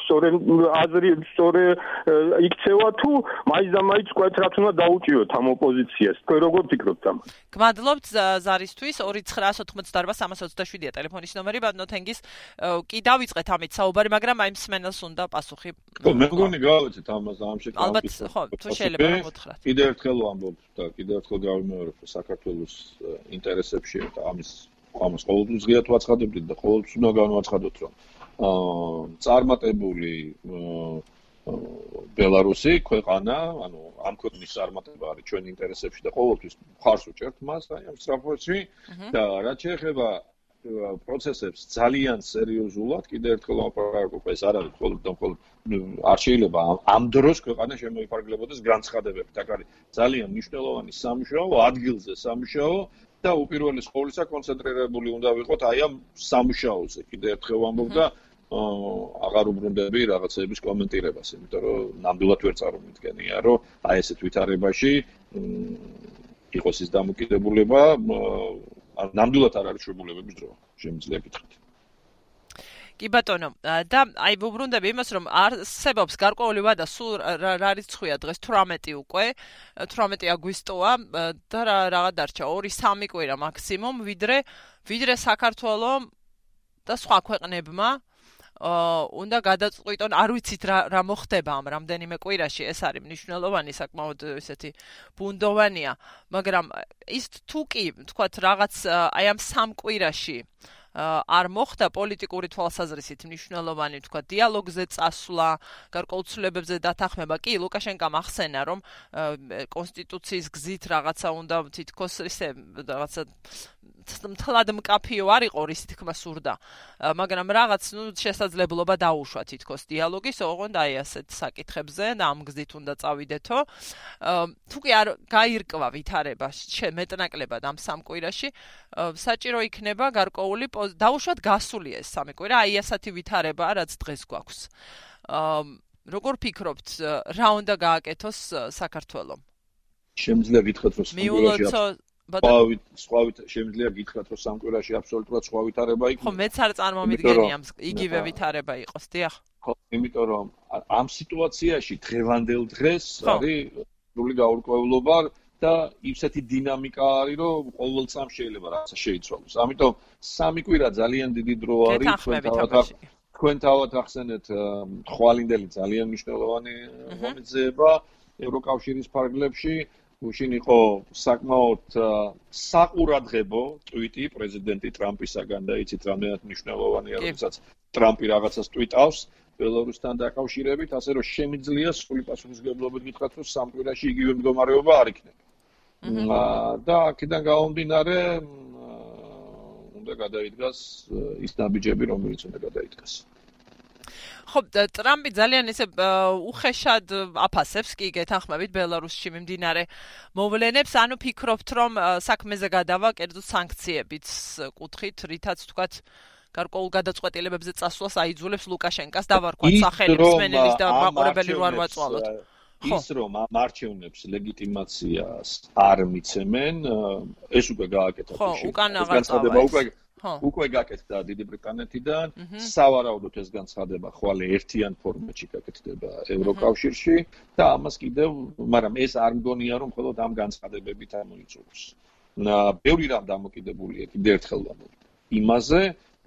სწორე იქცევა თუ მაინც და მაინც კვეთ რაც უნდა დაუჭიროთ ამ ოპოზიციას. თქვენ როგორ ფიქრობთ ამას? გმადლობთ ზარისთვის 2988-327-ია ტელეფონის ნომერი ბატონო თენგის. კი დავიწყეთ ამით საუბარი, მაგრამ აი მსმენელს უნდა პასუხი. ხო, მე მგონი გავაკეთეთ ამას ამ შექმნას. ალბათ ხო, თუ შეიძლება რომ უთხრათ. კიდევ ერთხელ ვამბობ და კიდევ ერთხელ გავიმეორებ საქართველოს ინტერესებში და ამას ყოველთვის ღიად ვაცხადებდით და ყოველთვის უნდა განვაცხადოთ, რომ წარმატებული ბელარუსი ქვეყანა, ანუ ამ ქვეყნის წარმატება არის ჩვენი ინტერესებში და ყოველთვის მხარს ვუჭერთ მას აი ამ სწრაფში და რაც შეეხება პროცესებს ძალიან სერიოზულად კიდევ ერთხელ ვაპარაკობ, ეს არ არის მხოლოდ არ შეიძლება ამ დროს ქვეყანა შემოიფარგლებოდეს განცხადებებით. აქ არის ძალიან მნიშვნელოვანი სამუშაო, ადგილზე სამუშაო და უპირველეს ყოვლისა კონცენტრირებული უნდა ვიყოთ აი ამ სამუშაოზე. კიდევ ერთხელ ვამბობ და აღარ უბრუნდები რაღაცების კომენტირებას, იმიტომ რომ ნამდვილად ვერ წარმოვიდგენია, რომ აი ესეთ ვითარებაში იყოს ის დამოკიდებულება ნამდვილად არ არის შეგულებების დრო, შემიძლია გითხრათ. კი ბატონო, და აი ვუბრუნდები იმას, რომ არსებობს გარკვეული ვადა, სულ რა რიცხვია დღეს 18 უკვე, 18 აგვისტოა და რაღაც დარჩა 2-3 კვირა მაქსიმუმ, ვიდრე საქართველოს და სხვა ქვეყნებმა უნდა გადაწყვიტონ, არ ვიცით რა მოხდება ამ რამდენიმე კვირაში, ეს არის მნიშვნელოვანი, საკმაოდ ესეთი ბუნდოვანია, მაგრამ ის თუ კი, თქვათ, რაღაც აი ამ 3 კვირაში არ მოხდა პოლიტიკური თვალსაზრისით მნიშვნელოვანი, თქვა, დიალოგზე წასვლა, გარკვეულ ცვლილებებზე დათანხმება. კი, ლუკაშენკამ ახსენა, რომ კონსტიტუციის გზით რაღაცა უნდა თითქოს ისე რაღაცა მთლად მკაფიო არ იყო, რის თქმა სურდა, მაგრამ რაღაც შესაძლებლობა დაუშვა თითქოს დიალოგის, ოღონდ აი ასეთ საკითხებზე და ამ გზით უნდა წავიდეთო. თუ კი არ გაირკვა ვითარება მეტნაკლებად ამ 3 კვირაში, საჭირო იქნება გარკვეული დაუშვათ გასული ეს 3 კვირა, აი ასეთი ვითარება, რაც დღეს გვაქვს. როგორ ფიქრობთ, რა უნდა გააკეთოს საქართველომ? შემიძლია გითხრათ, რომ სხვავით შემიძლია გითხრათ, რომ 3 კვირაში აბსოლუტურად სხვა ვითარება იქნება. ხო, მეც არ წარმომიდგენია იგივე ვითარება იყოს, დიახ. ხო, იმიტომ რომ ამ სიტუაციაში დღევანდელ დღეს არის სრული გაურკვევლობა და ისეთი დინამიკა არის, რომ ყოველ წამს შეიძლება რაღაცა შეიცვალოს. ამიტომ 3 კვირა ძალიან დიდი დრო არის. თქვენ თავად ახსენეთ ხვალინდელი ძალიან მნიშვნელოვანი ღონისძიება ევროკავშირის ფარგლებში. უშინ იყო საკმაოდ საყურადღებო ტვიტი პრეზიდენტი ტრამპისაგან და იცით რამდენად მნიშვნელოვანია, როდესაც ტრამპი რაღაცას ტვიტავს ბელორუსთან დაკავშირებით, ასე რომ შემიძლია სრული პასუხისმგებლობით გითხრათ, რომ 3 კვირაში იგივე მდგომარეობა არ იქნება. და აქედან გამომდინარე უნდა გადაიდგას ის ნაბიჯები, რომელიც უნდა გადაიდგას. ხო, ტრამპი ძალიან ისე უხეშად აფასებს კი გეთანხმებით ბელარუსში მიმდინარე მოვლენებს, ანუ ფიქრობთ, რომ საქმეზე გადავა კერძო სანქციებით კუთხით, რითაც თქვათ გარკვეულ გადაწყვეტილებებზე წასვლას აიძულებს ლუკაშენკას დავარქვათ სახელი მსმენელის და მაყურებელი რო არ ვაწვალოთ. ის რომ ამ არჩევნებს ლეგიტიმაციას არ მიცემენ, ეს უკვე გააკეთა. ხო, უკან აღარ უკვე გაკეთდა დიდი ბრიტანეთიდან, სავარაუდოდ ეს განცხადება ხვალ ერთიან ფორმატში გაკეთდება ევროკავშირში და ამას კიდევ, მაგრამ ეს არ მგონია რომ მხოლოდ ამ განცხადებებით ამოიწუროს. ბევრი რამ დამოკიდებულია კიდევ ერთხელ ვამბობ იმაზე,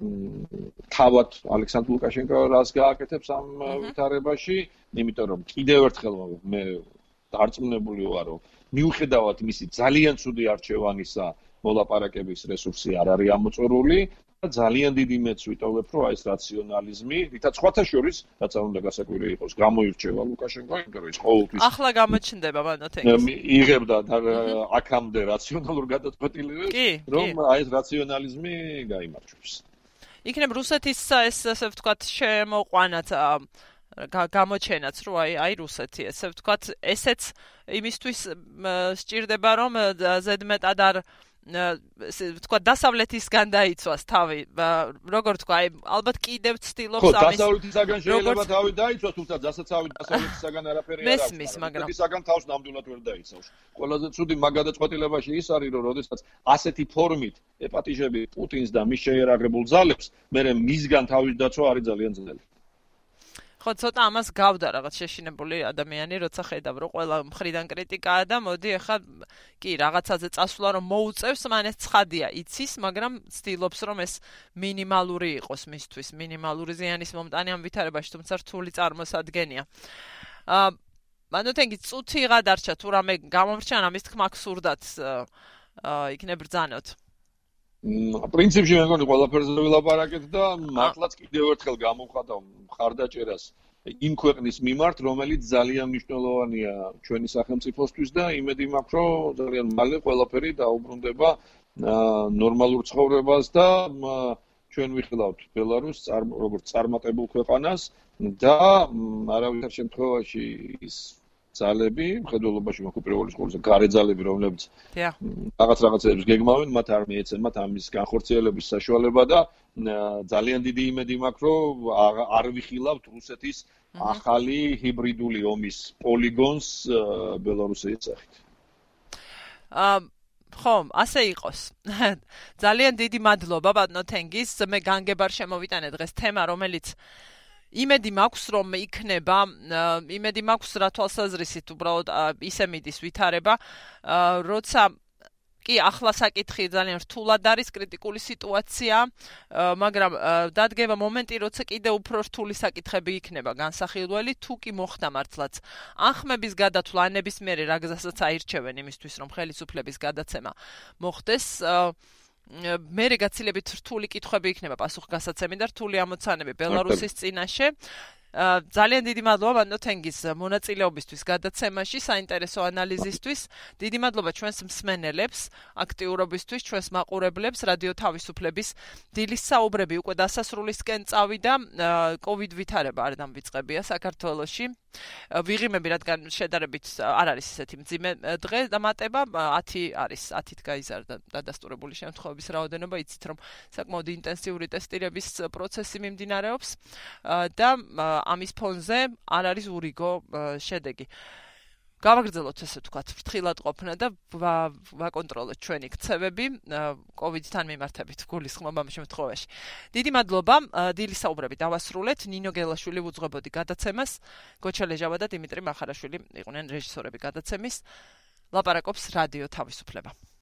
თავად ალექსანდრ ლუკაშენკო რას გააკეთებს ამ ვითარებაში, იმიტომ რომ კიდევ ერთხელ მე დარწმუნებული ვარ, რომ მიუხედავად მისი ძალიან ცუდი არჩევანისა მოლაპარაკების რესურსი არ არის ამოწურული და ძალიან დიდი მეც ვიტოვებ, რომ აი ეს რაციონალიზმი, რითაც სხვათა შორის, რაც უნდა გასაკვირი იყოს, გამოირჩევა ლუკაშენკო, იმიტომ რომ ის ყოველთვის ახლა გამოჩნდება მანოთენგის. იღებდა აქამდე რაციონალურ გადაწყვეტილებებს, რომ აი ეს რაციონალიზმი გაიმარჯვებს. იქნებ რუსეთის ეს ასე ვთქვათ შემოყვანათ გამოჩენაც, რომ აი რუსეთი ესე ვთქვათ, ესეც იმისთვის სჭირდება, რომ ზედმეტად არ ვთქვათ დასავლეთისგან დაიცვას თავი, როგორ თქვა, ალბათ კიდევ ცდილობს ამის. ხო, დასავლეთისგან შეიძლება თავი დაიცვას, თუმცა დასავლეთისგან არაფერი არ აქვს. მესმის, მაგრამ დასავლეთისგან თავს ნამდვილად ვერ დაიცავს. ყველაზე ცუდი მაგ გადაწყვეტილებაში ის არის, რომ როდესაც ასეთი ფორმით ეპატიჟები პუტინს და მის შეიარაღებულ ძალებს, მერე მისგან თავის დაცვა არის ძალიან ძნელი. ხო, ცოტა ამას გავდა რაღაც შეშინებული ადამიანი, როცა ხედავ, რომ ყველა მხრიდან კრიტიკაა და მოდი ახლა კი რაღაცაზე წასვლა რომ მოუწევს, მან ეს ცხადია, იცის, მაგრამ ცდილობს რომ ეს მინიმალური იყოს მისთვის, მინიმალური ზიანის მომტანი ამ ვითარებაში, თუმცა რთული წარმოსადგენია. მანოთენგი წუთი გადარჩა თუ რამე გამომრჩა, ამის თქმა გსურდათ იქნებ ბრძანოთ. პრინციპში მე მგონი ყველაფერზე ვილაპარაკეთ და მართლაც კიდევ ერთხელ გამოვხატავ მხარდაჭერას იმ ქვეყნის მიმართ, რომელიც ძალიან მნიშვნელოვანია ჩვენი სახელმწიფოსთვის და იმედი მაქვს, რომ ძალიან მალე ყველაფერი დაუბრუნდება ნორმალურ ცხოვრებას და ჩვენ ვიხილავთ ბელარუსს როგორც წარმატებულ ქვეყანას და არავითარ შემთხვევაში ის ძალები, მხედველობაში მაქვს პირველის ყოვლისა გარე ძალები, რომლებიც რაღაცებს გეგმავენ, მათ არ მიეცემათ ამის განხორციელების საშუალება და ძალიან დიდი იმედი მაქვს, რომ არ ვიხილავთ რუსეთის ახალი ჰიბრიდული ომის პოლიგონს ბელარუსის სახით. ხომ, ასე იყოს. ძალიან დიდი მადლობა ბატონო თენგის. მე განგებარ შემოვიტანე დღეს თემა, რომელიც იმედი მაქვს რომ იქნება, იმედი მაქვს რა თვალსაზრისით უბრალოდ ისე მიდის ვითარება, როცა კი ახლა საკითხი ძალიან რთულად არის, კრიტიკული სიტუაცია, მაგრამ დადგება მომენტი, როცა კიდე უფრო რთული საკითხები იქნება განსახილველი, თუ კი მოხდა მართლაც ახმების გადათვლა, ნებისმიერი რა გზასაც აირჩევენ იმისთვის, რომ ხელისუფლების გადაცემა მოხდეს, მერე გაცილებით რთული კითხვები იქნება პასუხგასაცემი და რთული ამოცანები ბელარუსის წინაშე. ძალიან დიდი მადლობა ბატონო თენგის მონაწილეობისთვის გადაცემაში, საინტერესო ანალიზისთვის. დიდი მადლობა ჩვენს მსმენელებს, აქტიურობისთვის, ჩვენს მაყურებლებს, რადიო თავისუფლების დილის საუბრები უკვე დასასრულისკენ წავიდა. COVID ვითარება არ დამვიწყებია საქართველოში. ვიღიმები, რადგან შედარებით არ არის ისეთი მძიმე დღე და მატება 10 არის, 10-ით გაიზარდა დადასტურებული შემთხვევების რაოდენობა, იცით რომ საკმაოდ ინტენსიური ტესტირების პროცესი მიმდინარეობს და ამის ფონზე არ არის ურიგო შედეგი. გავაგრძელოთ ესე ვთქვათ, ფრთხილად ყოფნა და ვაკონტროლოთ ჩვენი ქცევები COVID-თან მიმართებით გულისხმობა ამ შემთხვევაში. დიდი მადლობა, დილის საუბრები დავასრულეთ. ნინო გელაშვილი უძღვებოდი გადაცემას, გოჩა ლეჟავა და დიმიტრი მახარაშვილი იყვნენ რეჟისორები გადაცემის. ლაპარაკობს რადიო თავისუფლება.